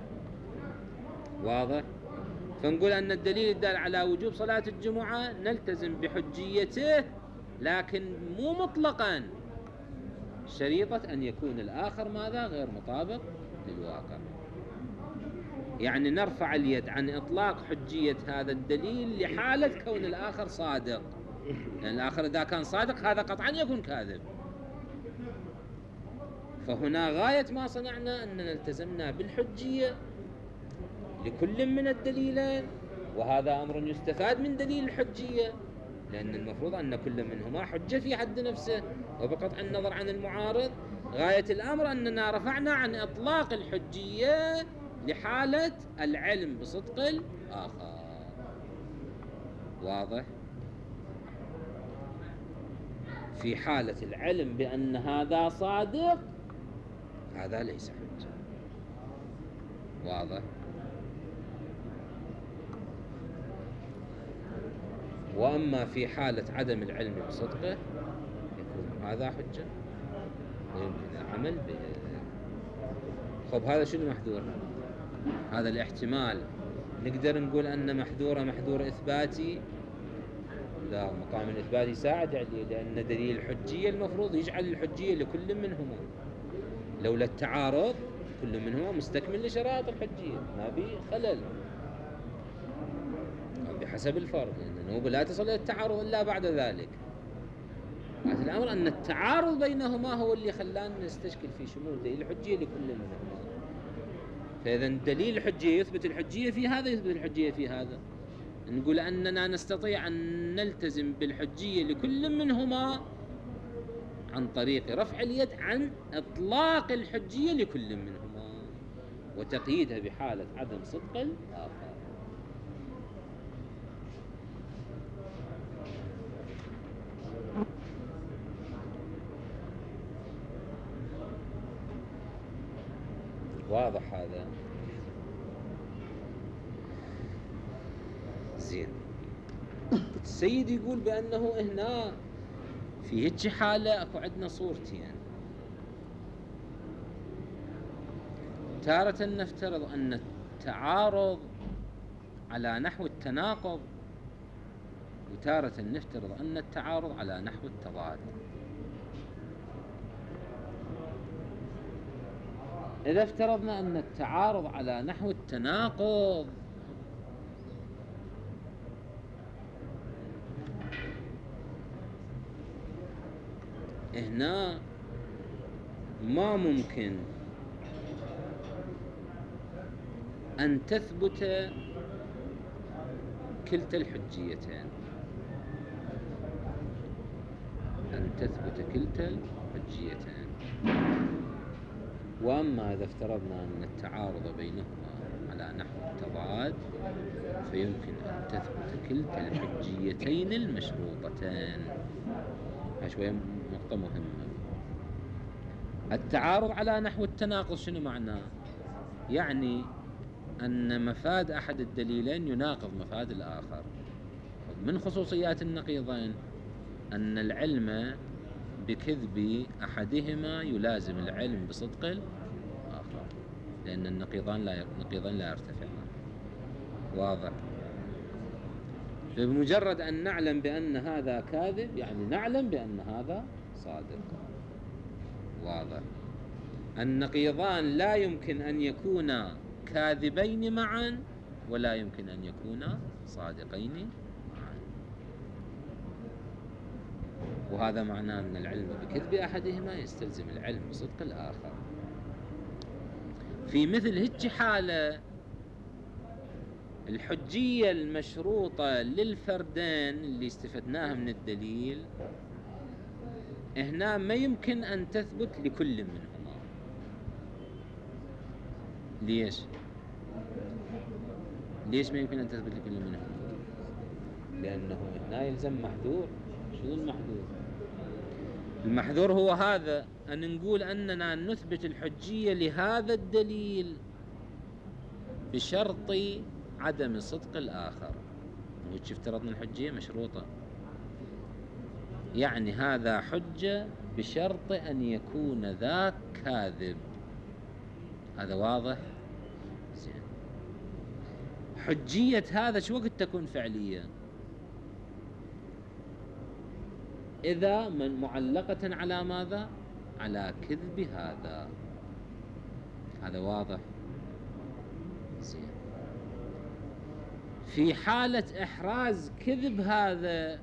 Speaker 1: واضح. فنقول أن الدليل الدال على وجوب صلاة الجمعة نلتزم بحجيته، لكن مو مطلقا، شريطة أن يكون الآخر ماذا؟ غير مطابق للواقع. يعني نرفع اليد عن إطلاق حجية هذا الدليل لحالة كون الآخر صادق، لأن الآخر إذا كان صادق هذا قطعا يكون كاذب. فهنا غاية ما صنعنا أننا التزمنا بالحجية لكل من الدليلين، وهذا أمر يستفاد من دليل الحجية، لأن المفروض أن كل منهما حجة في حد نفسه، وبقطع النظر عن المعارض. غاية الأمر أننا رفعنا عن إطلاق الحجية لحالة العلم بصدق الآخر، واضح. في حالة العلم بأن هذا صادق هذا ليس حجة، واضح. وأما في حالة عدم العلم بصدقه يكون هذا حجة ويمكن العمل به. خب هذا شنو محذور؟ هذا الاحتمال نقدر نقول أن محذور إثباتي؟ لا، مقام الإثبات يساعد عليه، لأن دليل الحجية المفروض يجعل الحجية لكل منهما، لولا التعارض كل منهما مستكمل لشرائط الحجية، ما به خلل بحسب الفرق، لأنه لا تصل إلى التعارض إلا بعد ذلك. هذا الأمر أن التعارض بينهما هو اللي خلانا نستشكل في شمول دليل الحجية لكل منهما. فإذا دليل الحجية يثبت الحجية في هذا، يثبت الحجية في هذا، نقول أننا نستطيع أن نلتزم بالحجية لكل منهما عن طريق رفع اليد عن إطلاق الحجية لكل منهما وتقييدها بحالة عدم صدق الآخر. واضح هذا؟ زين. السيد يقول بأنه هنا في هيك حالة أكو عندنا صورتين، تارة نفترض أن التعارض على نحو التناقض وتارة نفترض أن التعارض على نحو التضاد. إذا افترضنا أن التعارض على نحو التناقض، هنا ما ممكن أن تثبت كلتا الحجيتين، أن تثبت كلتا الحجيتين. وأما إذا افترضنا أن التعارض بينهما على نحو التضاد فيمكن أن تثبت كلتا الحجيتين المشروطتين. شوية نقطة مهمة. التعارض على نحو التناقض شنو معناه؟ يعني أن مفاد أحد الدليلين يناقض مفاد الآخر. من خصوصيات النقيضين أن العلم بكذب أحدهما يلازم العلم بصدق الآخر، لأن النقيضان لا يرتفعان. واضح؟ بمجرد أن نعلم بأن هذا كاذب يعني نعلم بأن هذا صادق. واضح؟ النقيضان لا يمكن أن يكونا كاذبين معا ولا يمكن أن يكونا صادقين معا. وهذا معناه أن العلم بكذب أحدهما يستلزم العلم بصدق الآخر. في مثل هيك حالة الحجية المشروطة للفردين اللي استفدناها من الدليل هنا ما يمكن أن تثبت لكل منهما. ليش ما يمكن أن تثبت لكل منهما؟ لأنه هنا يلزم محذور. شنو المحذور؟ المحذور هو هذا، أن نقول أننا نثبت الحجية لهذا الدليل بشرط عدم صدق الآخر. وش افترضنا الحجية مشروطة، يعني هذا حجة بشرط أن يكون ذاك كاذب. هذا واضح؟ زين. حجية هذا شو وقت تكون فعلية؟ إذا من معلقة على ماذا؟ على كذب هذا. هذا واضح؟ زين. في حالة إحراز كذب هذا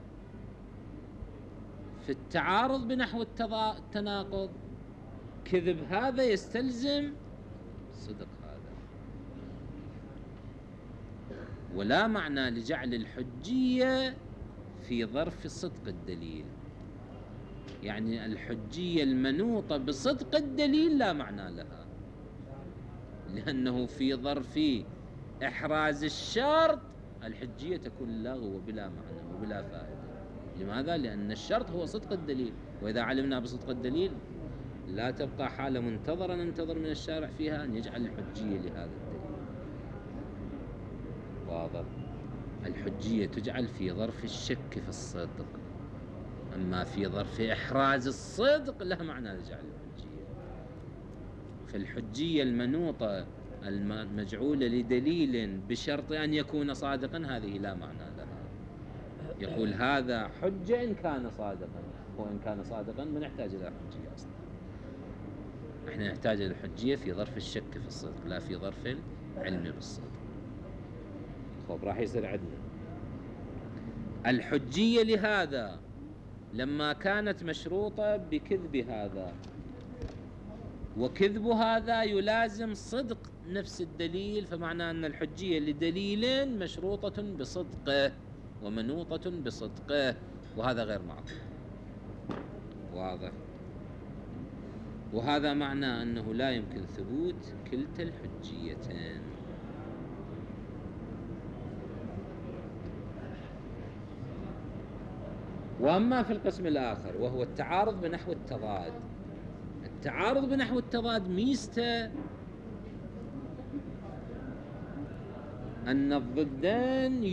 Speaker 1: في التعارض بنحو التناقض، كذب هذا يستلزم صدق هذا. ولا معنى لجعل الحجية في ظرف صدق الدليل، يعني الحجية المنوطة بصدق الدليل لا معنى لها، لأنه في ظرف إحراز الشرط الحجية تكون لغو وبلا معنى وبلا فائدة. لماذا؟ لأن الشرط هو صدق الدليل، وإذا علمنا بصدق الدليل لا تبقى حالة منتظرة ننتظر من الشارع فيها أن يجعل الحجية لهذا الدليل. واضح؟ الحجية تجعل في ظرف الشك في الصدق، أما في ظرف إحراز الصدق لا معنى لجعل الحجية. فالحجية المنوطة المجعولة لدليل بشرط أن يكون صادقا هذه لا معنى لها. يقول هذا حجة إن كان صادقا، وإن كان صادقا ما نحتاج إلى حجية أصلا. احنا نحتاج إلى الحجية في ظرف الشك في الصدق لا في ظرف العلم بالصدق. خب راح يصير عندنا الحجية لهذا لما كانت مشروطة بكذب هذا، وكذب هذا يلازم صدق نفس الدليل، فمعنى أن الحجية لدليل مشروطة بصدقه ومنوطة بصدقه، وهذا غير معقول. واضح؟ وهذا معنى أنه لا يمكن ثبوت كلتا الحجيتين. وأما في القسم الآخر وهو التعارض بنحو التضاد، التعارض بنحو التضاد ميزته أن الضدان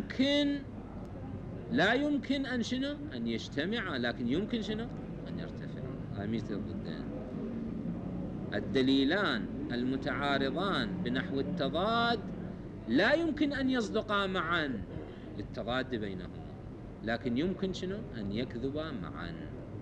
Speaker 1: لا يمكن أن شنو؟ أن يجتمعا، لكن يمكن شنو؟ أن يرتفعا. هذا ميزة الضدان. الدليلان المتعارضان بنحو التضاد لا يمكن أن يصدقا معا للتضاد بينهما، لكن يمكن شنو؟ أن يكذبا معا.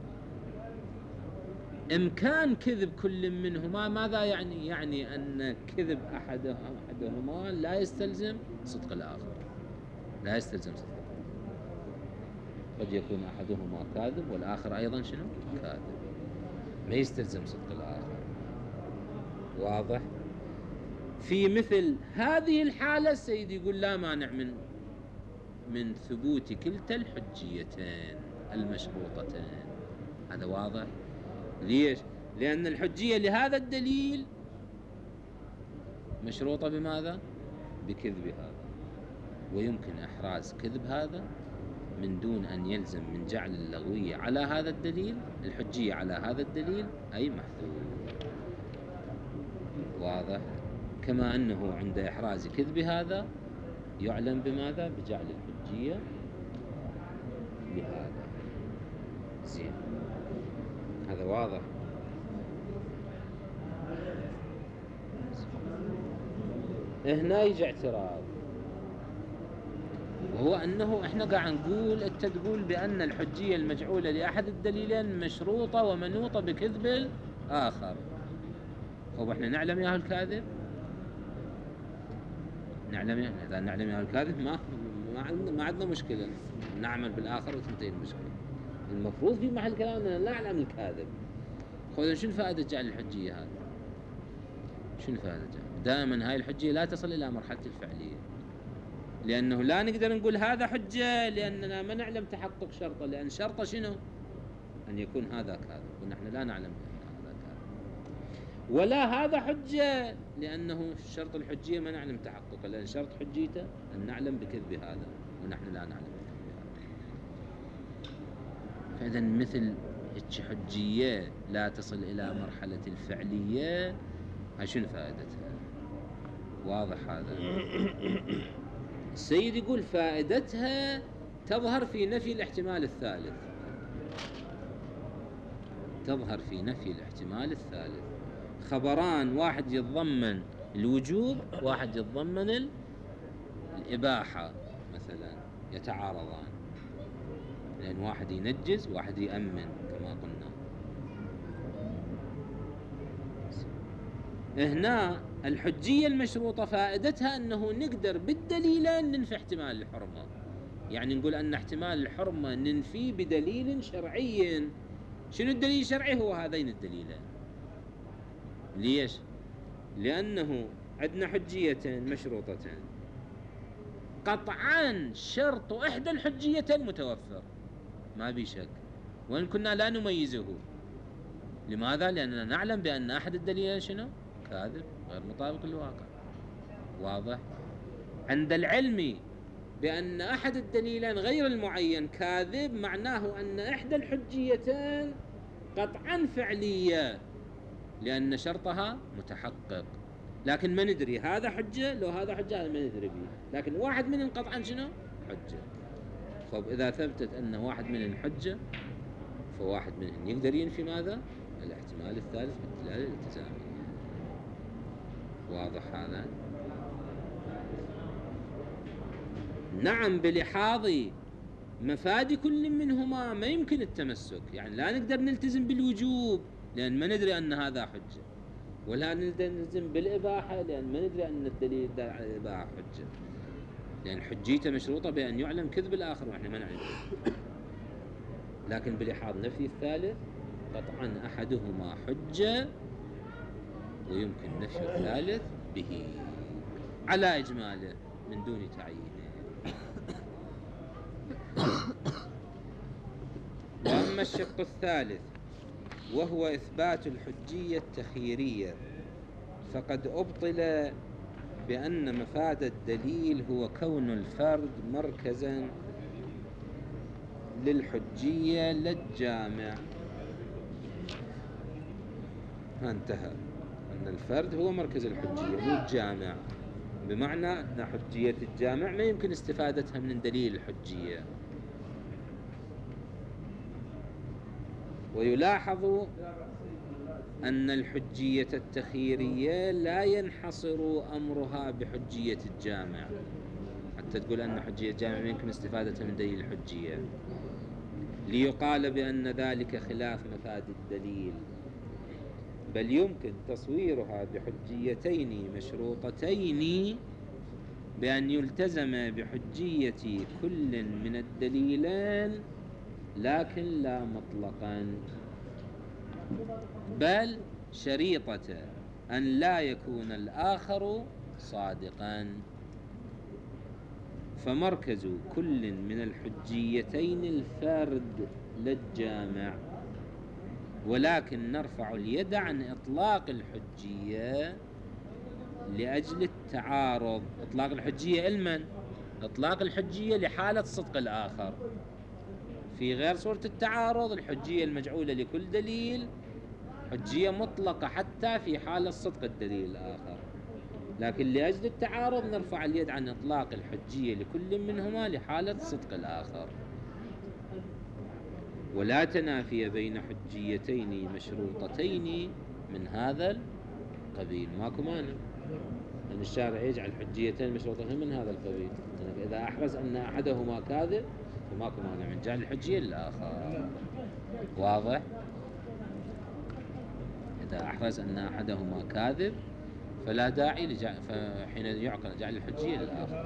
Speaker 1: إمكان كذب كل منهما ماذا يعني؟ يعني أن كذب أحدهما لا يستلزم صدق الآخر، لا يستلزم صدق الآخر. قد يكون أحدهما كاذب والآخر أيضا شنو؟ كاذب، ما يستلزم صدق الآخر. واضح؟ في مثل هذه الحالة السيد يقول لا مانع من ثبوت كلتا الحجيتين المشروطتين. هذا واضح؟ ليش؟ لأن الحجية لهذا الدليل مشروطة بماذا؟ بكذب هذا، ويمكن إحراز كذب هذا من دون أن يلزم من جعل اللغوية على هذا الدليل، الحجية على هذا الدليل أي محذوف. واضح؟ كما أنه عند إحراز كذب هذا يعلم بماذا؟ بجعل الحجية لهذا. زين، هذا واضح. هنا يجي اعتراض، وهو أنه إحنا قاعد نقول أنت تقول بأن الحجية المجعولة لأحد الدليلين مشروطة ومنوطة بكذب الآخر. هو إحنا نعلم ياهو الكاذب؟ نعلم ياهو، إذا نعلم ياهو الكاذب ما عندنا مشكلة، نعمل بالآخر وتنتهي المشكلة. المفروض في محل كلام أننا نعلم الكاذب. خذ شنو فائدة جعل الحجية هذا؟ شنو فائدة جعل؟ دائما هاي الحجية لا تصل إلى مرحلة الفعلية، لأنه لا نقدر نقول هذا حجة لأننا ما نعلم تحقق شرطه، لأن شرطه شنو؟ أن يكون هذا كاذب، ونحن لا نعلم بأن هذا كاذب. ولا هذا حجة لأنه شرط الحجية ما نعلم تحققه، لأن شرط حجيته أن نعلم بكذب هذا، ونحن لا نعلم بكذب هذا. فإذا مثل حجية لا تصل إلى مرحلة الفعلية، هاي شنو فائدتها؟ واضح هذا؟ السيد يقول فائدتها تظهر في نفي الاحتمال الثالث، تظهر في نفي الاحتمال الثالث. خبران، واحد يتضمن الوجوب واحد يتضمن الإباحة مثلا، يتعارضان، لأن واحد ينجز واحد يأمن كما قلنا. هنا الحجية المشروطة فائدتها أنه نقدر بالدليلين ننفي احتمال الحرمة، يعني نقول أن احتمال الحرمة ننفي بدليل شرعي. شنو الدليل الشرعي؟ هو هذين الدليلين. ليش؟ لأنه عندنا حجيتين مشروطتين، قطعا شرط إحدى الحجيتين متوفر ما بي شك، وإن كنا لا نميزه. لماذا؟ لأننا نعلم بأن أحد الدليلين شنو؟ كاذب، غير مطابق للواقع. واضح؟ عند العلم بأن أحد الدليلين غير المعين كاذب، معناه أن إحدى الحجيتين قطعا فعلية لأن شرطها متحقق، لكن ما ندري هذا حجة لو هذا حجة، هذا ما ندري به، لكن واحد منهم قطعا شنو؟ حجة. فإذا ثبتت أن واحد منهم حجة فواحد منهم يقدر ينفي ماذا؟ الاحتمال الثالث بالدلالة الالتزامية. واضح هذا؟ نعم، بلحاظ مفاد كل منهما ما يمكن التمسك، يعني لا نقدر نلتزم بالوجوب لأن ما ندري أن هذا حجة، ولا نقدر نلتزم بالإباحة لأن ما ندري أن الدليل الدال على الإباحة حجة، لأن حجيته مشروطة بأن يعلم كذب الآخر وإحنا ما نعلم. لكن بلحاظ نفي الثالث قطعا أحدهما حجة ويمكن نفي الثالث به على إجماله من دون تعيينه. وأما الشق الثالث وهو إثبات الحجية التخييرية فقد أبطل بأن مفاد الدليل هو كون الفرد مركزا للحجية للجامع. انتهى، أن الفرد هو مركز الحجية مو الجامع، بمعنى أن حجية الجامع ما يمكن استفادتها من دليل الحجية. ويلاحظ أن الحجية التخييرية لا ينحصر أمرها بحجية الجامع، حتى تقول أن حجية الجامع يمكن استفادة من دليل الحجية ليقال بأن ذلك خلاف مفاد الدليل، بل يمكن تصويرها بحجيتين مشروطتين بأن يلتزم بحجية كل من الدليلين لكن لا مطلقا، بل شريطة أن لا يكون الآخر صادقا. فمركز كل من الحجيتين الفرد للجامع، ولكن نرفع اليد عن إطلاق الحجية لأجل التعارض. إطلاق الحجية لمن؟ إطلاق الحجية لحالة صدق الآخر، في غير صورة التعارض الحجية المجعولة لكل دليل حجية مطلقة حتى في حالة صدق الدليل الآخر، لكن لأجل التعارض نرفع اليد عن إطلاق الحجية لكل منهما لحالة صدق الآخر. ولا تنافي بين حجيتين مشروطتين من هذا القبيل، ماكو مانع أن الشارع يجعل حجيتين مشروطتين من هذا القبيل، يعني إذا أحرز أن أحدهما كاذب فماكو مانع من جعل الحجية للآخر. واضح؟ إذا أحرز أن أحدهما كاذب فلا داعي فحين يعقل جعل الحجية للآخر.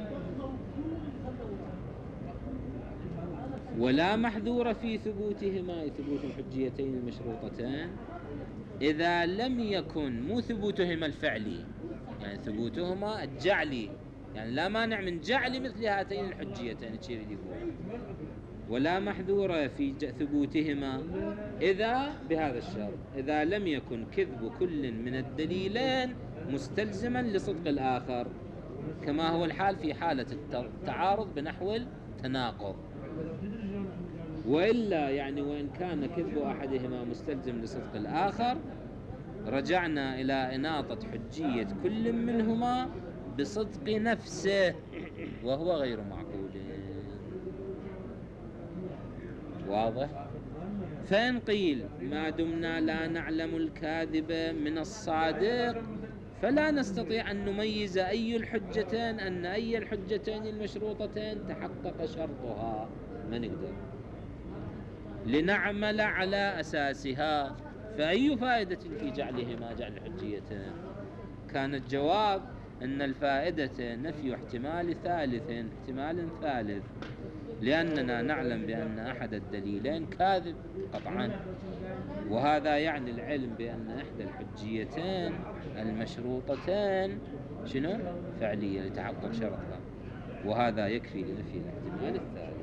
Speaker 1: ولا محذور في ثبوتهما، ثبوت الحجيتين المشروطتين، إذا لم يكن مو ثبوتهما الفعلي، يعني ثبوتهما الجعلي، يعني لا مانع من جعل مثل هاتين الحجيتين. ولا محذور في ثبوتهما إذا بهذا الشرط، إذا لم يكن كذب كل من الدليلين مستلزما لصدق الآخر، كما هو الحال في حالة التعارض بنحو التناقض. وإلا يعني وإن كان كذب أحدهما مستلزم لصدق الآخر رجعنا إلى إناطة حجية كل منهما بصدق نفسه وهو غير معقول. واضح؟ فإن قيل ما دمنا لا نعلم الكاذب من الصادق فلا نستطيع أن نميز أي الحجتين أن أي الحجتين المشروطتين تحقق شرطها، ما نقدر لنعمل على أساسها، فأي فائدة في جعلهما جعل الحجيتين؟ كان الجواب أن الفائدة نفي احتمال ثالث، لأننا نعلم بأن أحد الدليلين كاذب قطعا، وهذا يعني العلم بأن إحدى الحجيتين المشروطتين شنو؟ فعلية لتحقق شرطها، وهذا يكفي لنفي الاحتمال الثالث.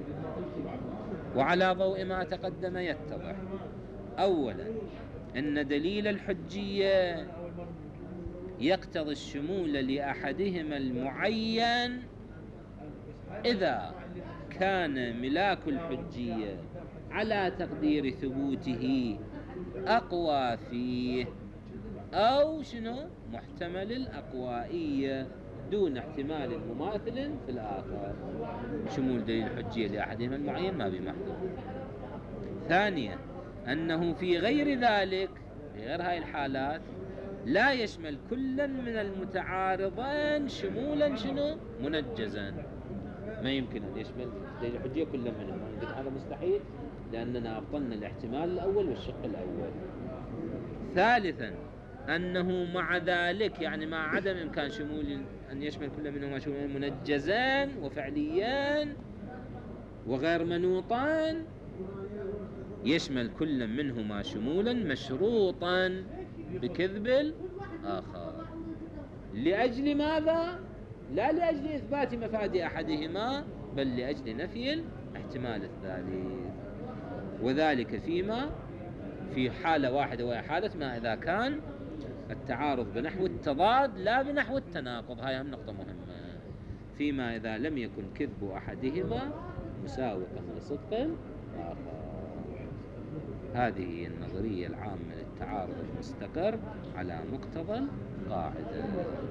Speaker 1: وعلى ضوء ما تقدم يتضح أولا أن دليل الحجية يقتضي الشمول لأحدهما المعين إذا كان ملاك الحجية على تقدير ثبوته أقوى فيه، أو شنو؟ محتمل الأقوائية دون احتمال مماثل في الآخر. شمول دليل الحجية لأحدهما المعين ما بمحذور. ثانيا أنه في غير ذلك، في غير هاي الحالات، لا يشمل كلا من المتعارضين شمولا شنو؟ منجزا. ما يمكن أن يشمل دليل الحجية كلا منهم، هذا مستحيل لأننا أبطلنا الاحتمال الأول والشق الأول. ثالثا أنه مع ذلك، يعني مع عدم إمكان شمول أن يشمل كل منهما شمولا منجزان وفعليان وغير منوطان، يشمل كل منهما شمولا مشروطا بكذب الآخر. لأجل ماذا؟ لا لأجل إثبات مفاد أحدهما، بل لأجل نفي الاحتمال الثالث، وذلك فيما في حالة واحدة وهي حالة ما إذا كان التعارض بنحو التضاد لا بنحو التناقض. هاي هم نقطة مهمة. فيما إذا لم يكن كذب أحدهما مساوقا لصدق الآخر. هذه هي النظرية العامة للتعارض المستقر على مقتضى القاعدة.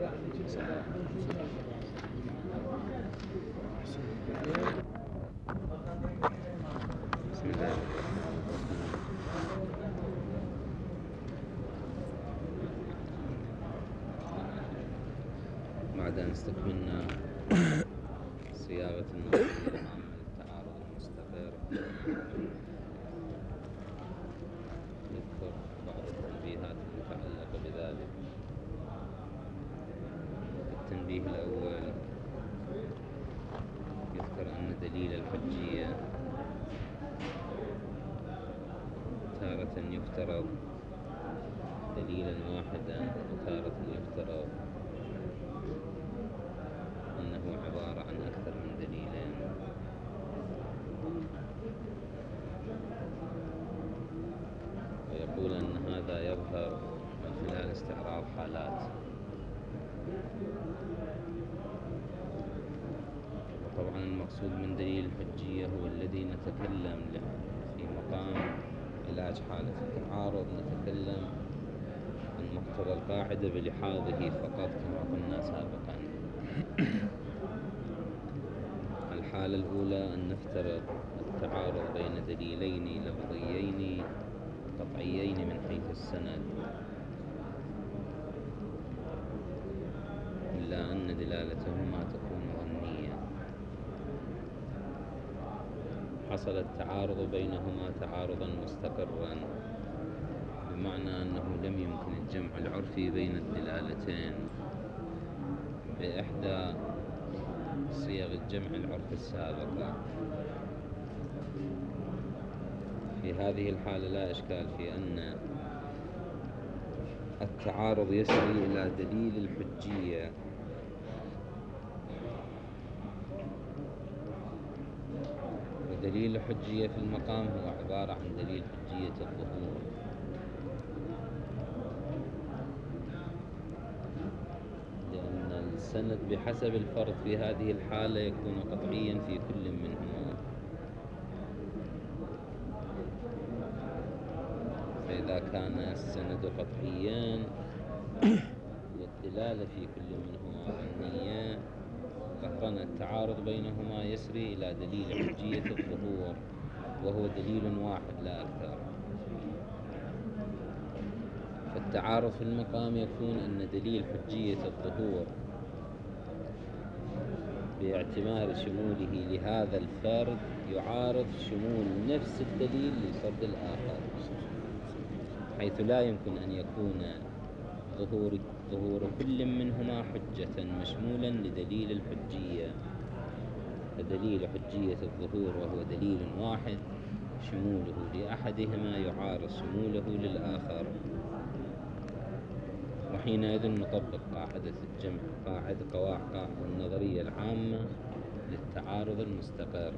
Speaker 1: بسم الله. بعد أن استكملنا صياغة النظرية العامة للتعارض المستقر. نذكر بعض التنبيهات المتعلقة بذلك. التنبيه الأول يذكر أن دليل الحجية تارة يفترض دليلا واحدا، وتارة يفترض أنه عبارة عن أكثر من دليلين. ويقول أن هذا يظهر من خلال استعراض حالات. وطبعا المقصود من دليل الحجية هو الذي نتكلم في مقام علاج حالة التعارض، نتكلم عن مقتضى القاعدة بلحاظه فقط كما قلنا سابقا. الحالة الأولى أن نفترض التعارض بين دليلين لفظيين قطعيين من حيث السند، إلا أن دلالتهما تكون ظنية. حصل التعارض بينهما تعارضا مستقرا، بمعنى أنه لم يمكن الجمع العرفي بين الدلالتين بإحدى صيغ الجمع العرفي السابقة. في هذه الحالة لا إشكال في أن التعارض يسري إلى دليل الحجية، ودليل الحجية في المقام هو عبارة عن دليل حجية الظهور. لأن السند بحسب الفرض في هذه الحالة يكون قطعيا في كل منهما. فإذا كان السند قطعيا والدلالة في كل منهما ظنية، فقرن التعارض بينهما يسري إلى دليل حجية الظهور، وهو دليل واحد لا أكثر. فالتعارض في المقام يكون أن دليل حجية الظهور باعتبار شموله لهذا الفرد يعارض شمول نفس الدليل للفرد الآخر، حيث لا يمكن أن يكون ظهور كل منهما حجة مشمولا لدليل الحجية. فدليل حجية الظهور وهو دليل واحد شموله لأحدهما يعارض شموله للآخر، وحينئذ نطبق قاعدة الجمع، قواعد النظرية العامة للتعارض المستقر،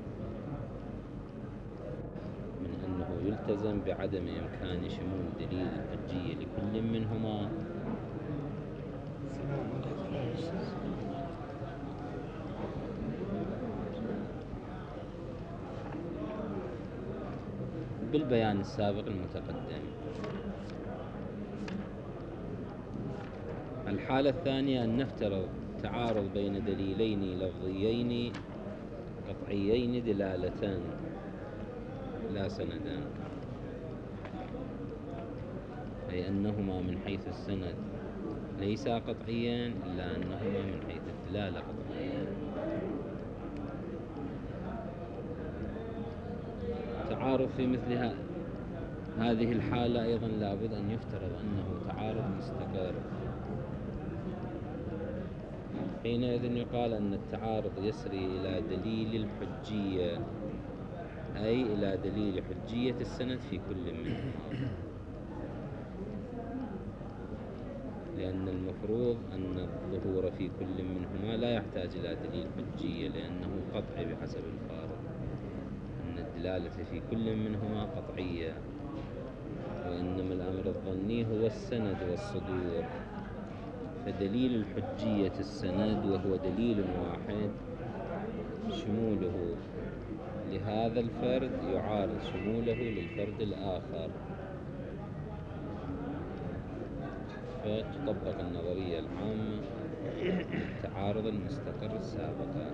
Speaker 1: من أنه يلتزم بعدم إمكان شمول دليل الحجية لكل منهما بالبيان السابق المتقدم. الحالة الثانية أن نفترض تعارض بين دليلين لفظيين قطعيين دلالتان لا سندان، أي أنهما من حيث السند ليسا قطعيان، إلا أنهما من حيث الدلالة قطعيان. تعارض في مثل هذه الحالة أيضا لابد أن يفترض أنه تعارض مستقر. حينئذ يقال أن التعارض يسري إلى دليل الحجية، أي إلى دليل حجية السند في كل منهما، لأن المفروض أن الظهور في كل منهما لا يحتاج إلى دليل حجية، لأنه قطعي بحسب الفارض أن الدلالة في كل منهما قطعية، وإنما الأمر الظني هو السند والصدور. فدليل الحجية السند وهو دليل واحد شموله لهذا الفرد يعارض شموله للفرد الآخر، فتطبق النظرية العامة تعارض المستقر السابقة.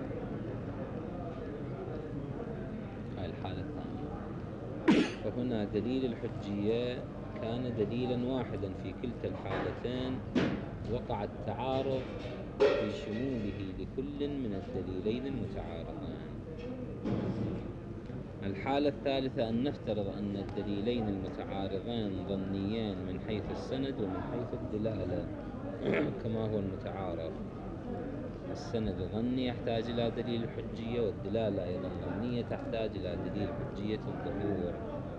Speaker 1: هاي الحالة الثانية. فهنا دليل الحجية كان دليلا واحدا في كلتا الحالتين، وقع التعارض في شموله لكل من الدليلين المتعارضين. الحالة الثالثة أن نفترض أن الدليلين المتعارضين ظنيان من حيث السند ومن حيث الدلالة كما هو المتعارف. السند ظني يحتاج إلى دليل الحجية، والدلالة أيضا ظنية تحتاج إلى دليل حجية الظهور.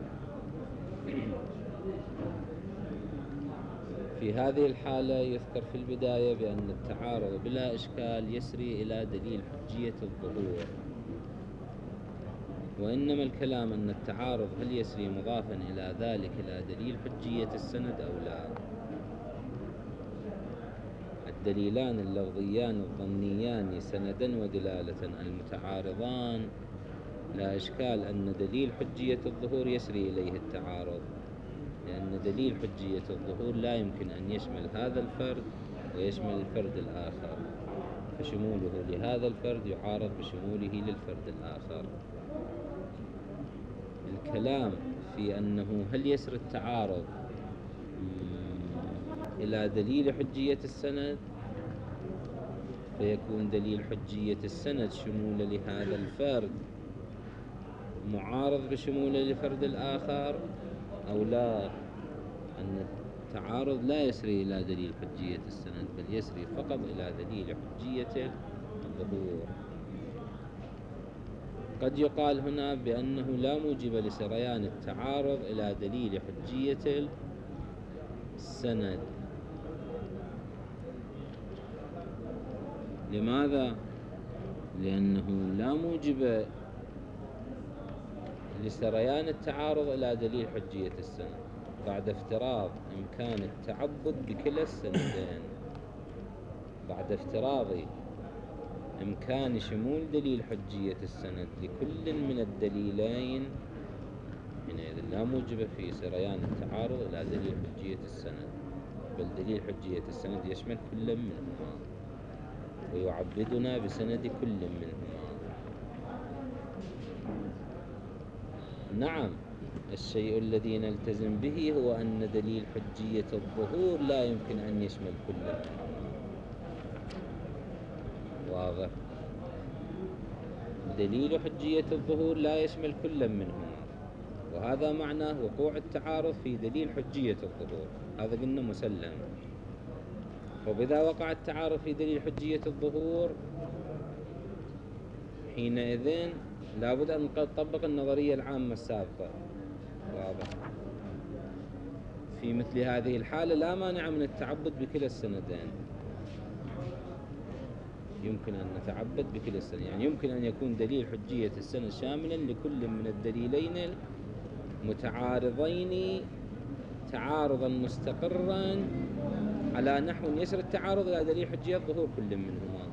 Speaker 1: في هذه الحالة يذكر في البداية بأن التعارض بلا إشكال يسري إلى دليل حجية الظهور، وإنما الكلام أن التعارض هل يسري مضافا إلى ذلك إلى دليل حجية السند أو لا. الدليلان اللفظيان الظنيان سندا ودلالة المتعارضان لا إشكال أن دليل حجية الظهور يسري إليه التعارض، لأن دليل حجية الظهور لا يمكن أن يشمل هذا الفرد ويشمل الفرد الآخر، فشموله لهذا الفرد يعارض بشموله للفرد الآخر. الكلام في أنه هل يسري التعارض إلى دليل حجية السند، فيكون دليل حجية السند شمول لهذا الفرد معارض بشموله للفرد الآخر أو لا. أن التعارض لا يسري إلى دليل حجية السند بل يسري فقط إلى دليل حجية الظهور. قد يقال هنا بأنه لا موجب لسريان التعارض إلى دليل حجية السند. لماذا؟ لأنه لا موجب لسريان التعارض إلى دليل حجية السند بعد افتراض إمكان التعبد بكلا السندين، بعد افتراض إمكان شمول دليل حجية السند لكل من الدليلين، حينئذ لا موجب في سريان التعارض إلى دليل حجية السند، بل دليل حجية السند يشمل كل منهما ويعبدنا بسند كل منهما. نعم، الشيء الذي نلتزم به هو أن دليل حجية الظهور لا يمكن أن يشمل كل منهما. واضح؟ دليل حجية الظهور لا يشمل كل منهما، وهذا معناه وقوع التعارض في دليل حجية الظهور، هذا قلنا مسلم. وبذا وقع التعارض في دليل حجية الظهور حينئذ لابد أن نطبق النظرية العامة السابقة. واضح؟ في مثل هذه الحالة لا مانع من التعبد بكلا السندين، يمكن أن نتعبد بكلا السند، يعني يمكن أن يكون دليل حجية السند شاملا لكل من الدليلين المتعارضين تعارضا مستقرا على نحو يسر التعارض إلى دليل حجية ظهور كل منهما.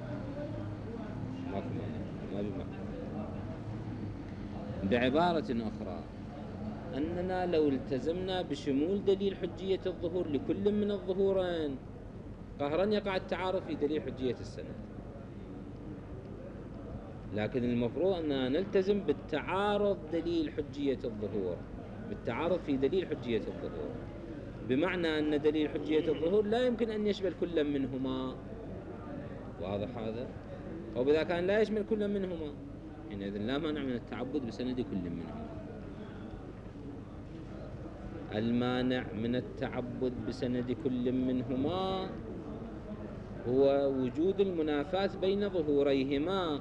Speaker 1: ما بمعنى. بعبارة أخرى أننا لو التزمنا بشمول دليل حجية الظهور لكل من الظهورين قهرا يقع التعارض في دليل حجية السند، لكن المفروض أننا نلتزم بالتعارض دليل حجية الظهور، بالتعارض في دليل حجية الظهور، بمعنى أن دليل حجية الظهور لا يمكن أن يشمل كل منهما. واضح هذا؟ وبذا كان لا يشمل كل منهما حينئذ لا مانع من التعبد بسند كل منهما. المانع من التعبد بسند كل منهما هو وجود المنافاة بين ظهوريهما.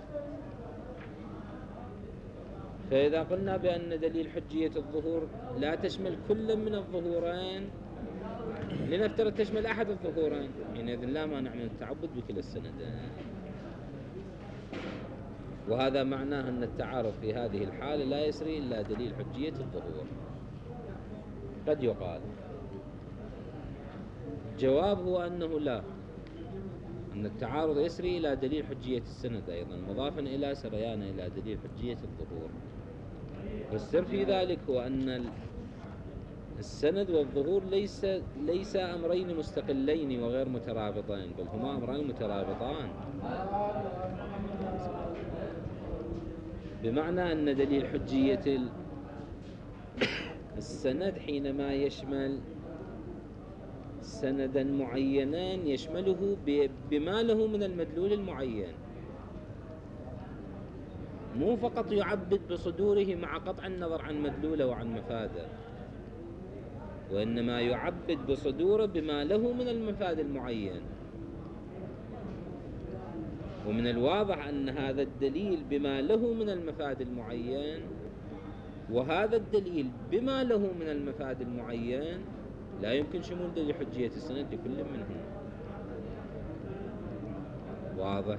Speaker 1: فإذا قلنا بأن دليل حجية الظهور لا تشمل كل من الظهورين لنفترض تشمل أحد الظهورين، حينئذ لا مانع من التعبد بكلا السندين. وهذا معناه أن التعارض في هذه الحالة لا يسري إلا دليل حجية الظهور. قد يقال الجواب هو أنه لا، أن التعارض يسري إلى دليل حجية السند أيضا مضافا إلى سريان إلى دليل حجية الظهور. والسر في ذلك هو أن السند والظهور ليس أمرين مستقلين وغير مترابطين، بل هما أمران مترابطان، بمعنى أن دليل حجية السند حينما يشمل سندا معينا يشمله بما له من المدلول المعين، مو فقط يعبد بصدوره مع قطع النظر عن مدلوله وعن مفاده، وإنما يعبد بصدوره بما له من المفاد المعين. ومن الواضح أن هذا الدليل بما له من المفاد المعين، وهذا الدليل بما له من المفاد المعين لا يمكن شمول دليل حجية السند لكل منهم. واضح؟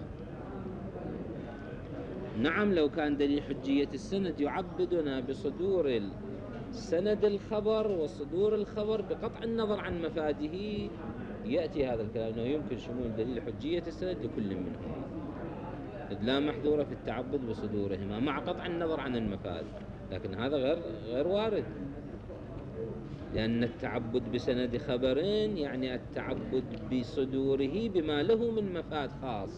Speaker 1: نعم، لو كان دليل حجية السند يعبدنا بصدور السند الخبر وصدور الخبر بقطع النظر عن مفاده، يأتي هذا الكلام أنه يمكن شمول دليل حجية السند لكل منهما، إذ لا محذور في التعبد بصدورهما مع قطع النظر عن المفاد. لكن هذا غير وارد، لأن التعبد بسند خبرين يعني التعبد بصدوره بما له من مفاد خاص،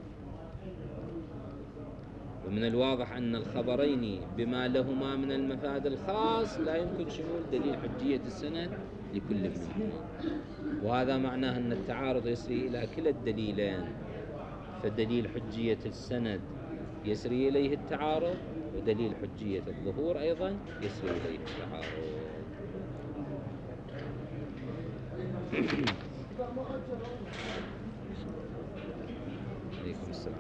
Speaker 1: ومن الواضح أن الخبرين بما لهما من المفاد الخاص لا يمكن شمول دليل حجية السند لكل منهما. وهذا معناه أن التعارض يسري إلى كلا الدليلين، فدليل حجية السند يسري إليه التعارض، ودليل حجية الظهور أيضا يسري إليه التعارض. عليكم السلام.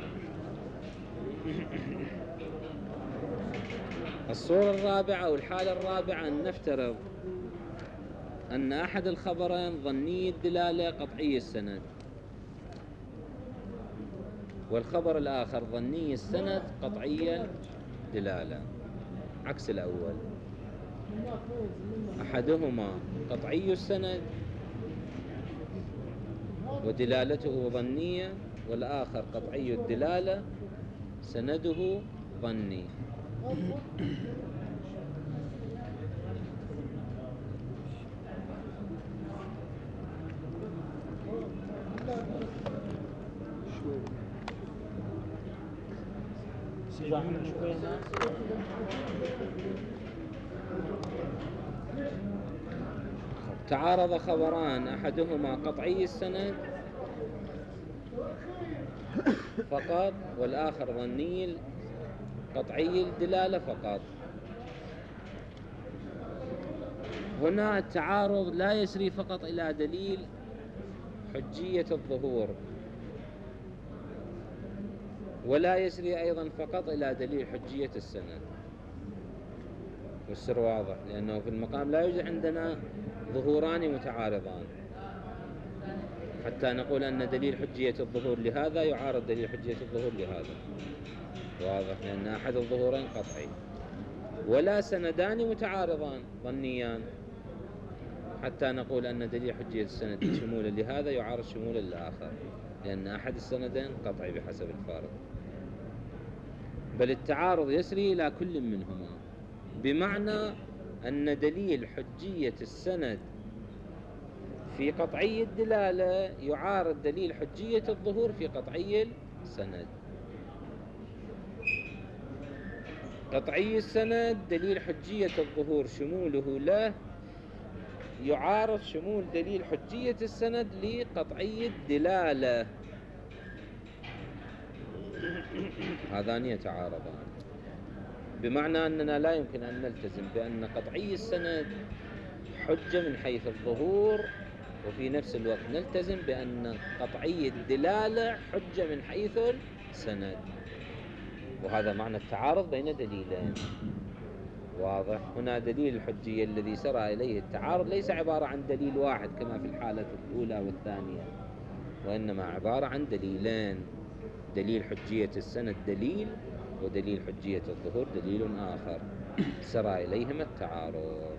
Speaker 1: الصورة الرابعة أو الحالة الرابعة أن نفترض أن أحد الخبرين ظني الدلالة قطعي السند، والخبر الآخر ظني السند قطعي الدلالة، عكس الأول. أحدهما قطعي السند ودلالته ظنية، والآخر قطعي الدلالة سنده ظني. تعارض خبران أحدهما قطعي السند فقط، والآخر ظني قطعي الدلالة فقط. هنا التعارض لا يسري فقط إلى دليل حجية الظهور، ولا يسري أيضا فقط إلى دليل حجية السند. والسر واضح، لأنه في المقام لا يوجد عندنا ظهوران متعارضان حتى نقول أن دليل حجية الظهور لهذا يعارض دليل حجية الظهور لهذا. واضح، لأن أحد الظهورين قطعي، ولا سندان متعارضان ظنيان حتى نقول أن دليل حجية السند شمولا لهذا يعارض شمولا للآخر، لأن أحد السندين قطعي بحسب الفارق. بل التعارض يسري إلى كل منهما، بمعنى أن دليل حجية السند في قطعي الدلالة يعارض دليل حجية الظهور في قطعي السند. قطعي السند دليل حجية الظهور شموله له يعارض شمول دليل حجية السند لقطعي الدلالة، هذان يتعارضان، بمعنى أننا لا يمكن أن نلتزم بأن قطعي السند حجة من حيث الظهور، وفي نفس الوقت نلتزم بأن قطعي الدلالة حجة من حيث السند، وهذا معنى التعارض بين دليلين. واضح؟ هنا دليل الحجية الذي سرى إليه التعارض ليس عبارة عن دليل واحد كما في الحالة الأولى والثانية، وإنما عبارة عن دليلين، دليل حجية السند دليل، ودليل حجية الظهور دليل آخر سرى إليهما التعارض.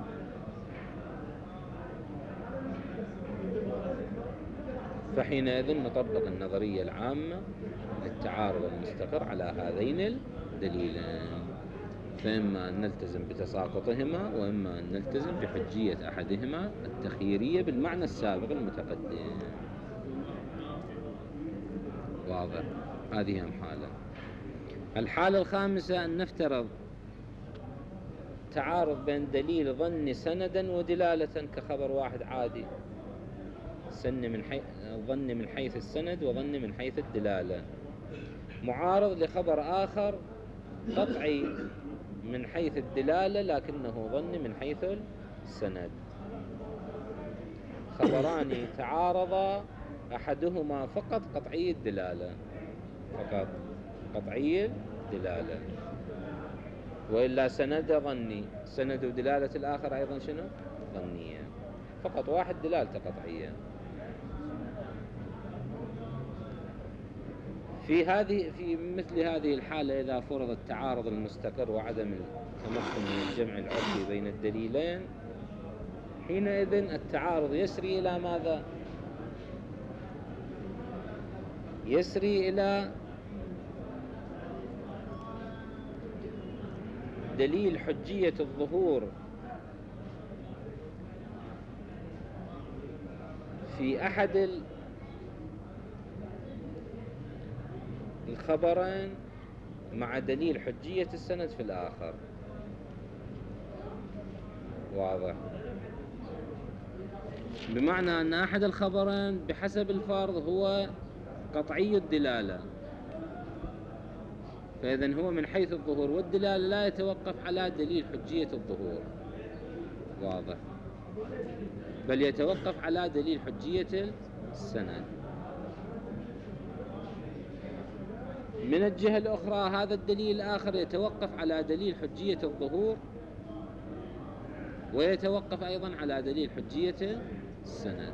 Speaker 1: فحينئذ نطبق النظرية العامة للتعارض المستقر على هذين الدليلين، فإما أن نلتزم بتساقطهما، وإما أن نلتزم بحجية أحدهما التخييرية بالمعنى السابق المتقدم. واضح؟ هذه هم حالة. الحالة الخامسة أن نفترض تعارض بين دليل ظن سندا ودلالة كخبر واحد عادي، ظن من حيث السند وظن من حيث الدلالة. معارض لخبر آخر قطعي من حيث الدلالة لكنه ظن من حيث السند. خبران تعارضا أحدهما فقط قطعي الدلالة، فقط قطعي الدلالة، وإلا سند ظني، سند ودلالة الآخر أيضا شنو؟ ظنية، فقط واحد دلالته قطعية. في مثل هذه الحالة إذا فرض التعارض المستقر وعدم التمكن من الجمع العرفي بين الدليلين، حينئذ التعارض يسري إلى ماذا؟ يسري إلى دليل حجية الظهور في أحد الخبرين مع دليل حجية السند في الآخر. واضح؟ بمعنى أن أحد الخبرين بحسب الفرض هو قطعي الدلالة، فإذن هو من حيث الظهور والدلالة لا يتوقف على دليل حجية الظهور. واضح؟ بل يتوقف على دليل حجية السند. من الجهة الأخرى هذا الدليل الآخر يتوقف على دليل حجية الظهور ويتوقف أيضا على دليل حجية السند.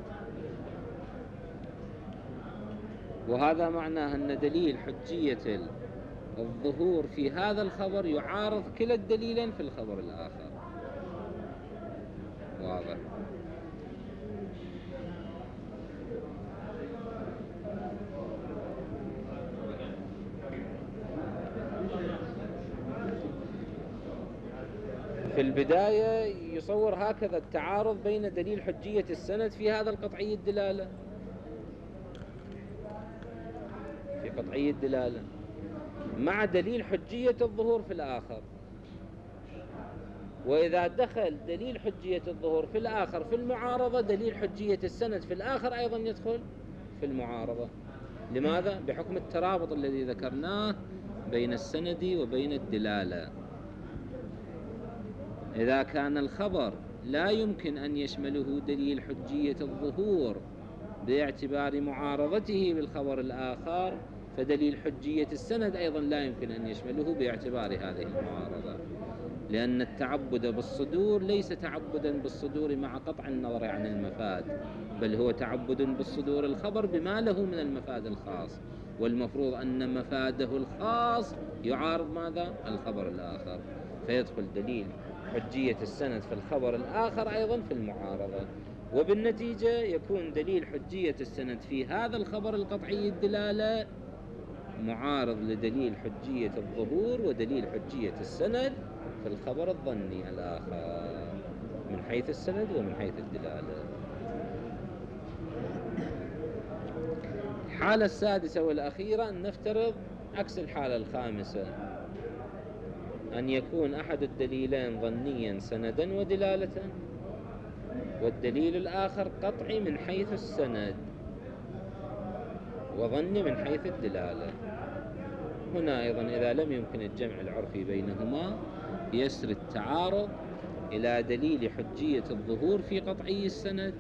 Speaker 1: وهذا معناه أن دليل حجية الظهور في هذا الخبر يعارض كلا الدليلين في الخبر الآخر. واضح؟ في البداية يصور هكذا التعارض بين دليل حجية السند في هذا القطعي الدلالة، في قطعي الدلالة مع دليل حجية الظهور في الآخر. وإذا دخل دليل حجية الظهور في الآخر في المعارضة، دليل حجية السند في الآخر أيضا يدخل في المعارضة. لماذا؟ بحكم الترابط الذي ذكرناه بين السند وبين الدلالة. إذا كان الخبر لا يمكن أن يشمله دليل حجية الظهور باعتبار معارضته بالخبر الآخر، فدليل حجية السند أيضا لا يمكن أن يشمله باعتبار هذه المعارضة، لأن التعبد بالصدور ليس تعبدا بالصدور مع قطع النظر عن المفاد، بل هو تعبد بالصدور الخبر بما له من المفاد الخاص، والمفروض أن مفاده الخاص يعارض ماذا؟ الخبر الآخر، فيدخل دليل حجية السند في الخبر الآخر أيضا في المعارضة، وبالنتيجة يكون دليل حجية السند في هذا الخبر القطعي الدلالة معارض لدليل حجية الظهور ودليل حجية السند في الخبر الظني الآخر من حيث السند ومن حيث الدلالة. الحالة السادسة والأخيرة أن نفترض عكس الحالة الخامسة، أن يكون أحد الدليلين ظنيا سندا ودلالة، والدليل الآخر قطعي من حيث السند وظني من حيث الدلالة. هنا أيضا إذا لم يمكن الجمع العرفي بينهما يسري التعارض إلى دليل حجية الظهور في قطعي السند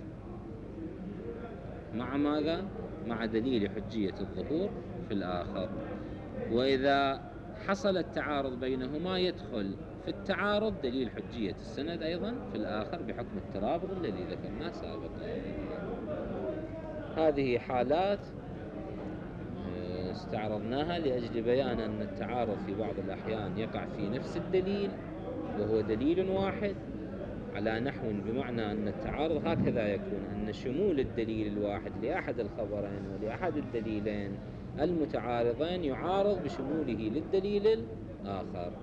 Speaker 1: مع ماذا؟ مع دليل حجية الظهور في الآخر. وإذا حصل التعارض بينهما يدخل في التعارض دليل حجية السند أيضا في الآخر بحكم الترابط الذي ذكرناه سابقا. هذه حالات استعرضناها لأجل بيان أن التعارض في بعض الأحيان يقع في نفس الدليل وهو دليل واحد، على نحو بمعنى أن التعارض هكذا يكون أن شمول الدليل الواحد لأحد الخبرين ولأحد الدليلين المتعارضين يعارض بشموله للدليل الآخر.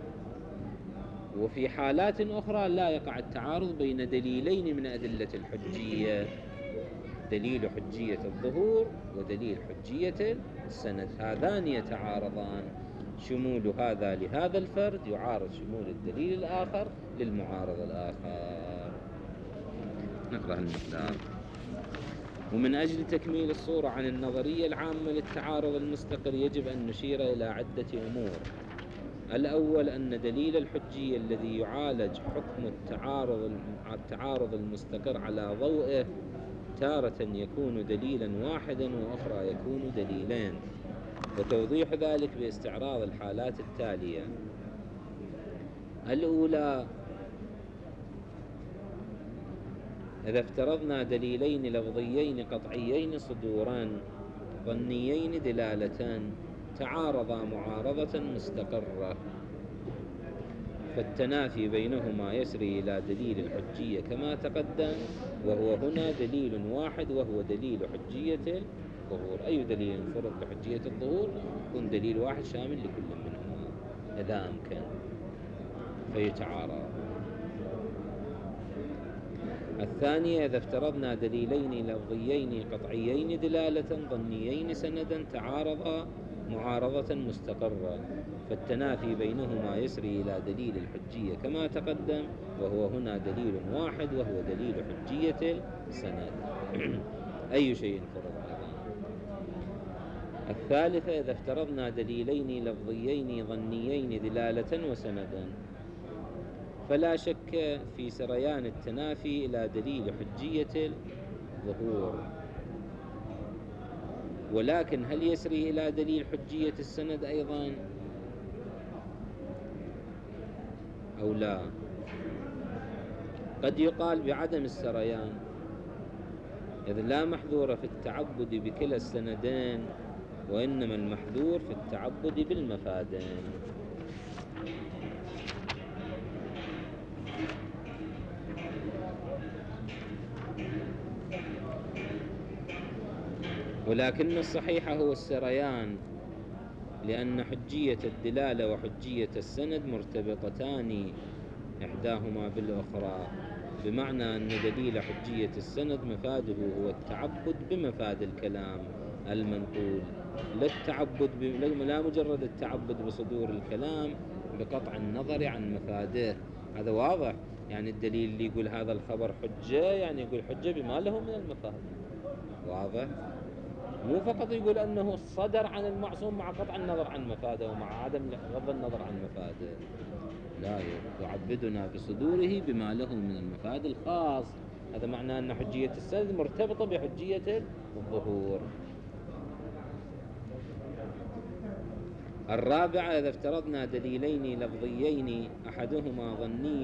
Speaker 1: وفي حالات أخرى لا يقع التعارض بين دليلين من أدلة الحجية، دليل حجية الظهور ودليل حجية السند، هذان يتعارضان، شمول هذا لهذا الفرد يعارض شمول الدليل الآخر للمعارض الآخر. نقرأ المقدار. ومن أجل تكميل الصورة عن النظرية العامة للتعارض المستقر يجب أن نشير إلى عدة أمور. الأول أن دليل الحجية الذي يعالج حكم التعارض المستقر على ضوئه تارة يكون دليلا واحدا وأخرى يكون دليلين، وتوضيح ذلك باستعراض الحالات التالية. الأولى: إذا افترضنا دليلين لفظيين قطعيين صدوران ظنيين دلالتان تعارضا معارضة مستقرة، فالتنافي بينهما يسري إلى دليل الحجية كما تقدم، وهو هنا دليل واحد وهو دليل حجية الظهور. أي دليل فرض بحجية الظهور يكون دليل واحد شامل لكل منهما إذا أمكن فيتعارض. الثانية: إذا افترضنا دليلين لفظيين قطعيين دلالة ظنيين سندا تعارضا معارضة مستقرة، فالتنافي بينهما يسري إلى دليل الحجية كما تقدم، وهو هنا دليل واحد وهو دليل حجية السند. أي شيء فرض أيضا. الثالثة: إذا افترضنا دليلين لفظيين ظنيين دلالة وسندا، فلا شك في سريان التنافي إلى دليل حجية الظهور، ولكن هل يسري إلى دليل حجية السند أيضا أو لا؟ قد يقال بعدم السريان، إذ لا محذور في التعبد بكلا السندين، وإنما المحذور في التعبد بالمفادين. ولكن الصحيح هو السريان، لأن حجية الدلالة وحجية السند مرتبطتان إحداهما بالأخرى، بمعنى أن دليل حجية السند مفاده هو التعبد بمفاد الكلام المنقول، لا مجرد التعبد بصدور الكلام بقطع النظر عن مفاده. هذا واضح، يعني الدليل اللي يقول هذا الخبر حجة يعني يقول حجة بما له من المفاد. واضح؟ مو فقط يقول أنه صدر عن المعصوم مع قطع النظر عن مفاده ومع عدم غض النظر عن مفاده، لا، يعبدنا بصدوره بما له من المفاد الخاص. هذا معناه أن حجية السند مرتبطة بحجية الظهور. الرابعة: إذا افترضنا دليلين لفظيين أحدهما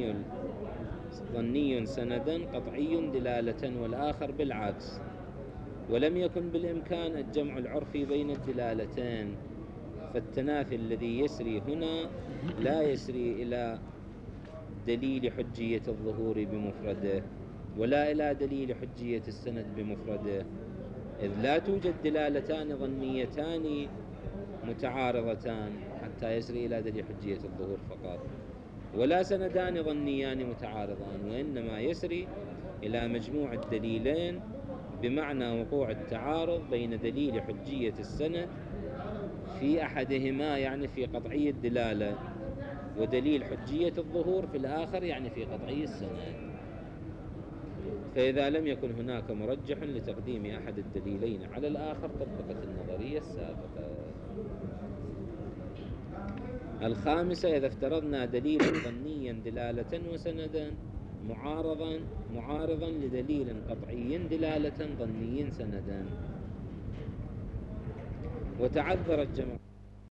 Speaker 1: ظني سندا قطعي دلالة والآخر بالعكس، ولم يكن بالإمكان الجمع العرفي بين الدلالتين، فالتنافي الذي يسري هنا لا يسري إلى دليل حجية الظهور بمفرده ولا إلى دليل حجية السند بمفرده، إذ لا توجد دلالتان ظنيتان متعارضتان حتى يسري إلى دليل حجية الظهور فقط، ولا سندان ظنيان متعارضان، وإنما يسري إلى مجموع الدليلين بمعنى وقوع التعارض بين دليل حجية السند في أحدهما يعني في قطعي الدلالة، ودليل حجية الظهور في الآخر يعني في قطعي السند. فإذا لم يكن هناك مرجح لتقديم أحد الدليلين على الآخر طبقت النظرية السابقة. الخامسة: إذا افترضنا دليلا ظنيا دلالة وسندا معارضا لدليل قطعي دلالة ظني سندا، وتعذر الجمع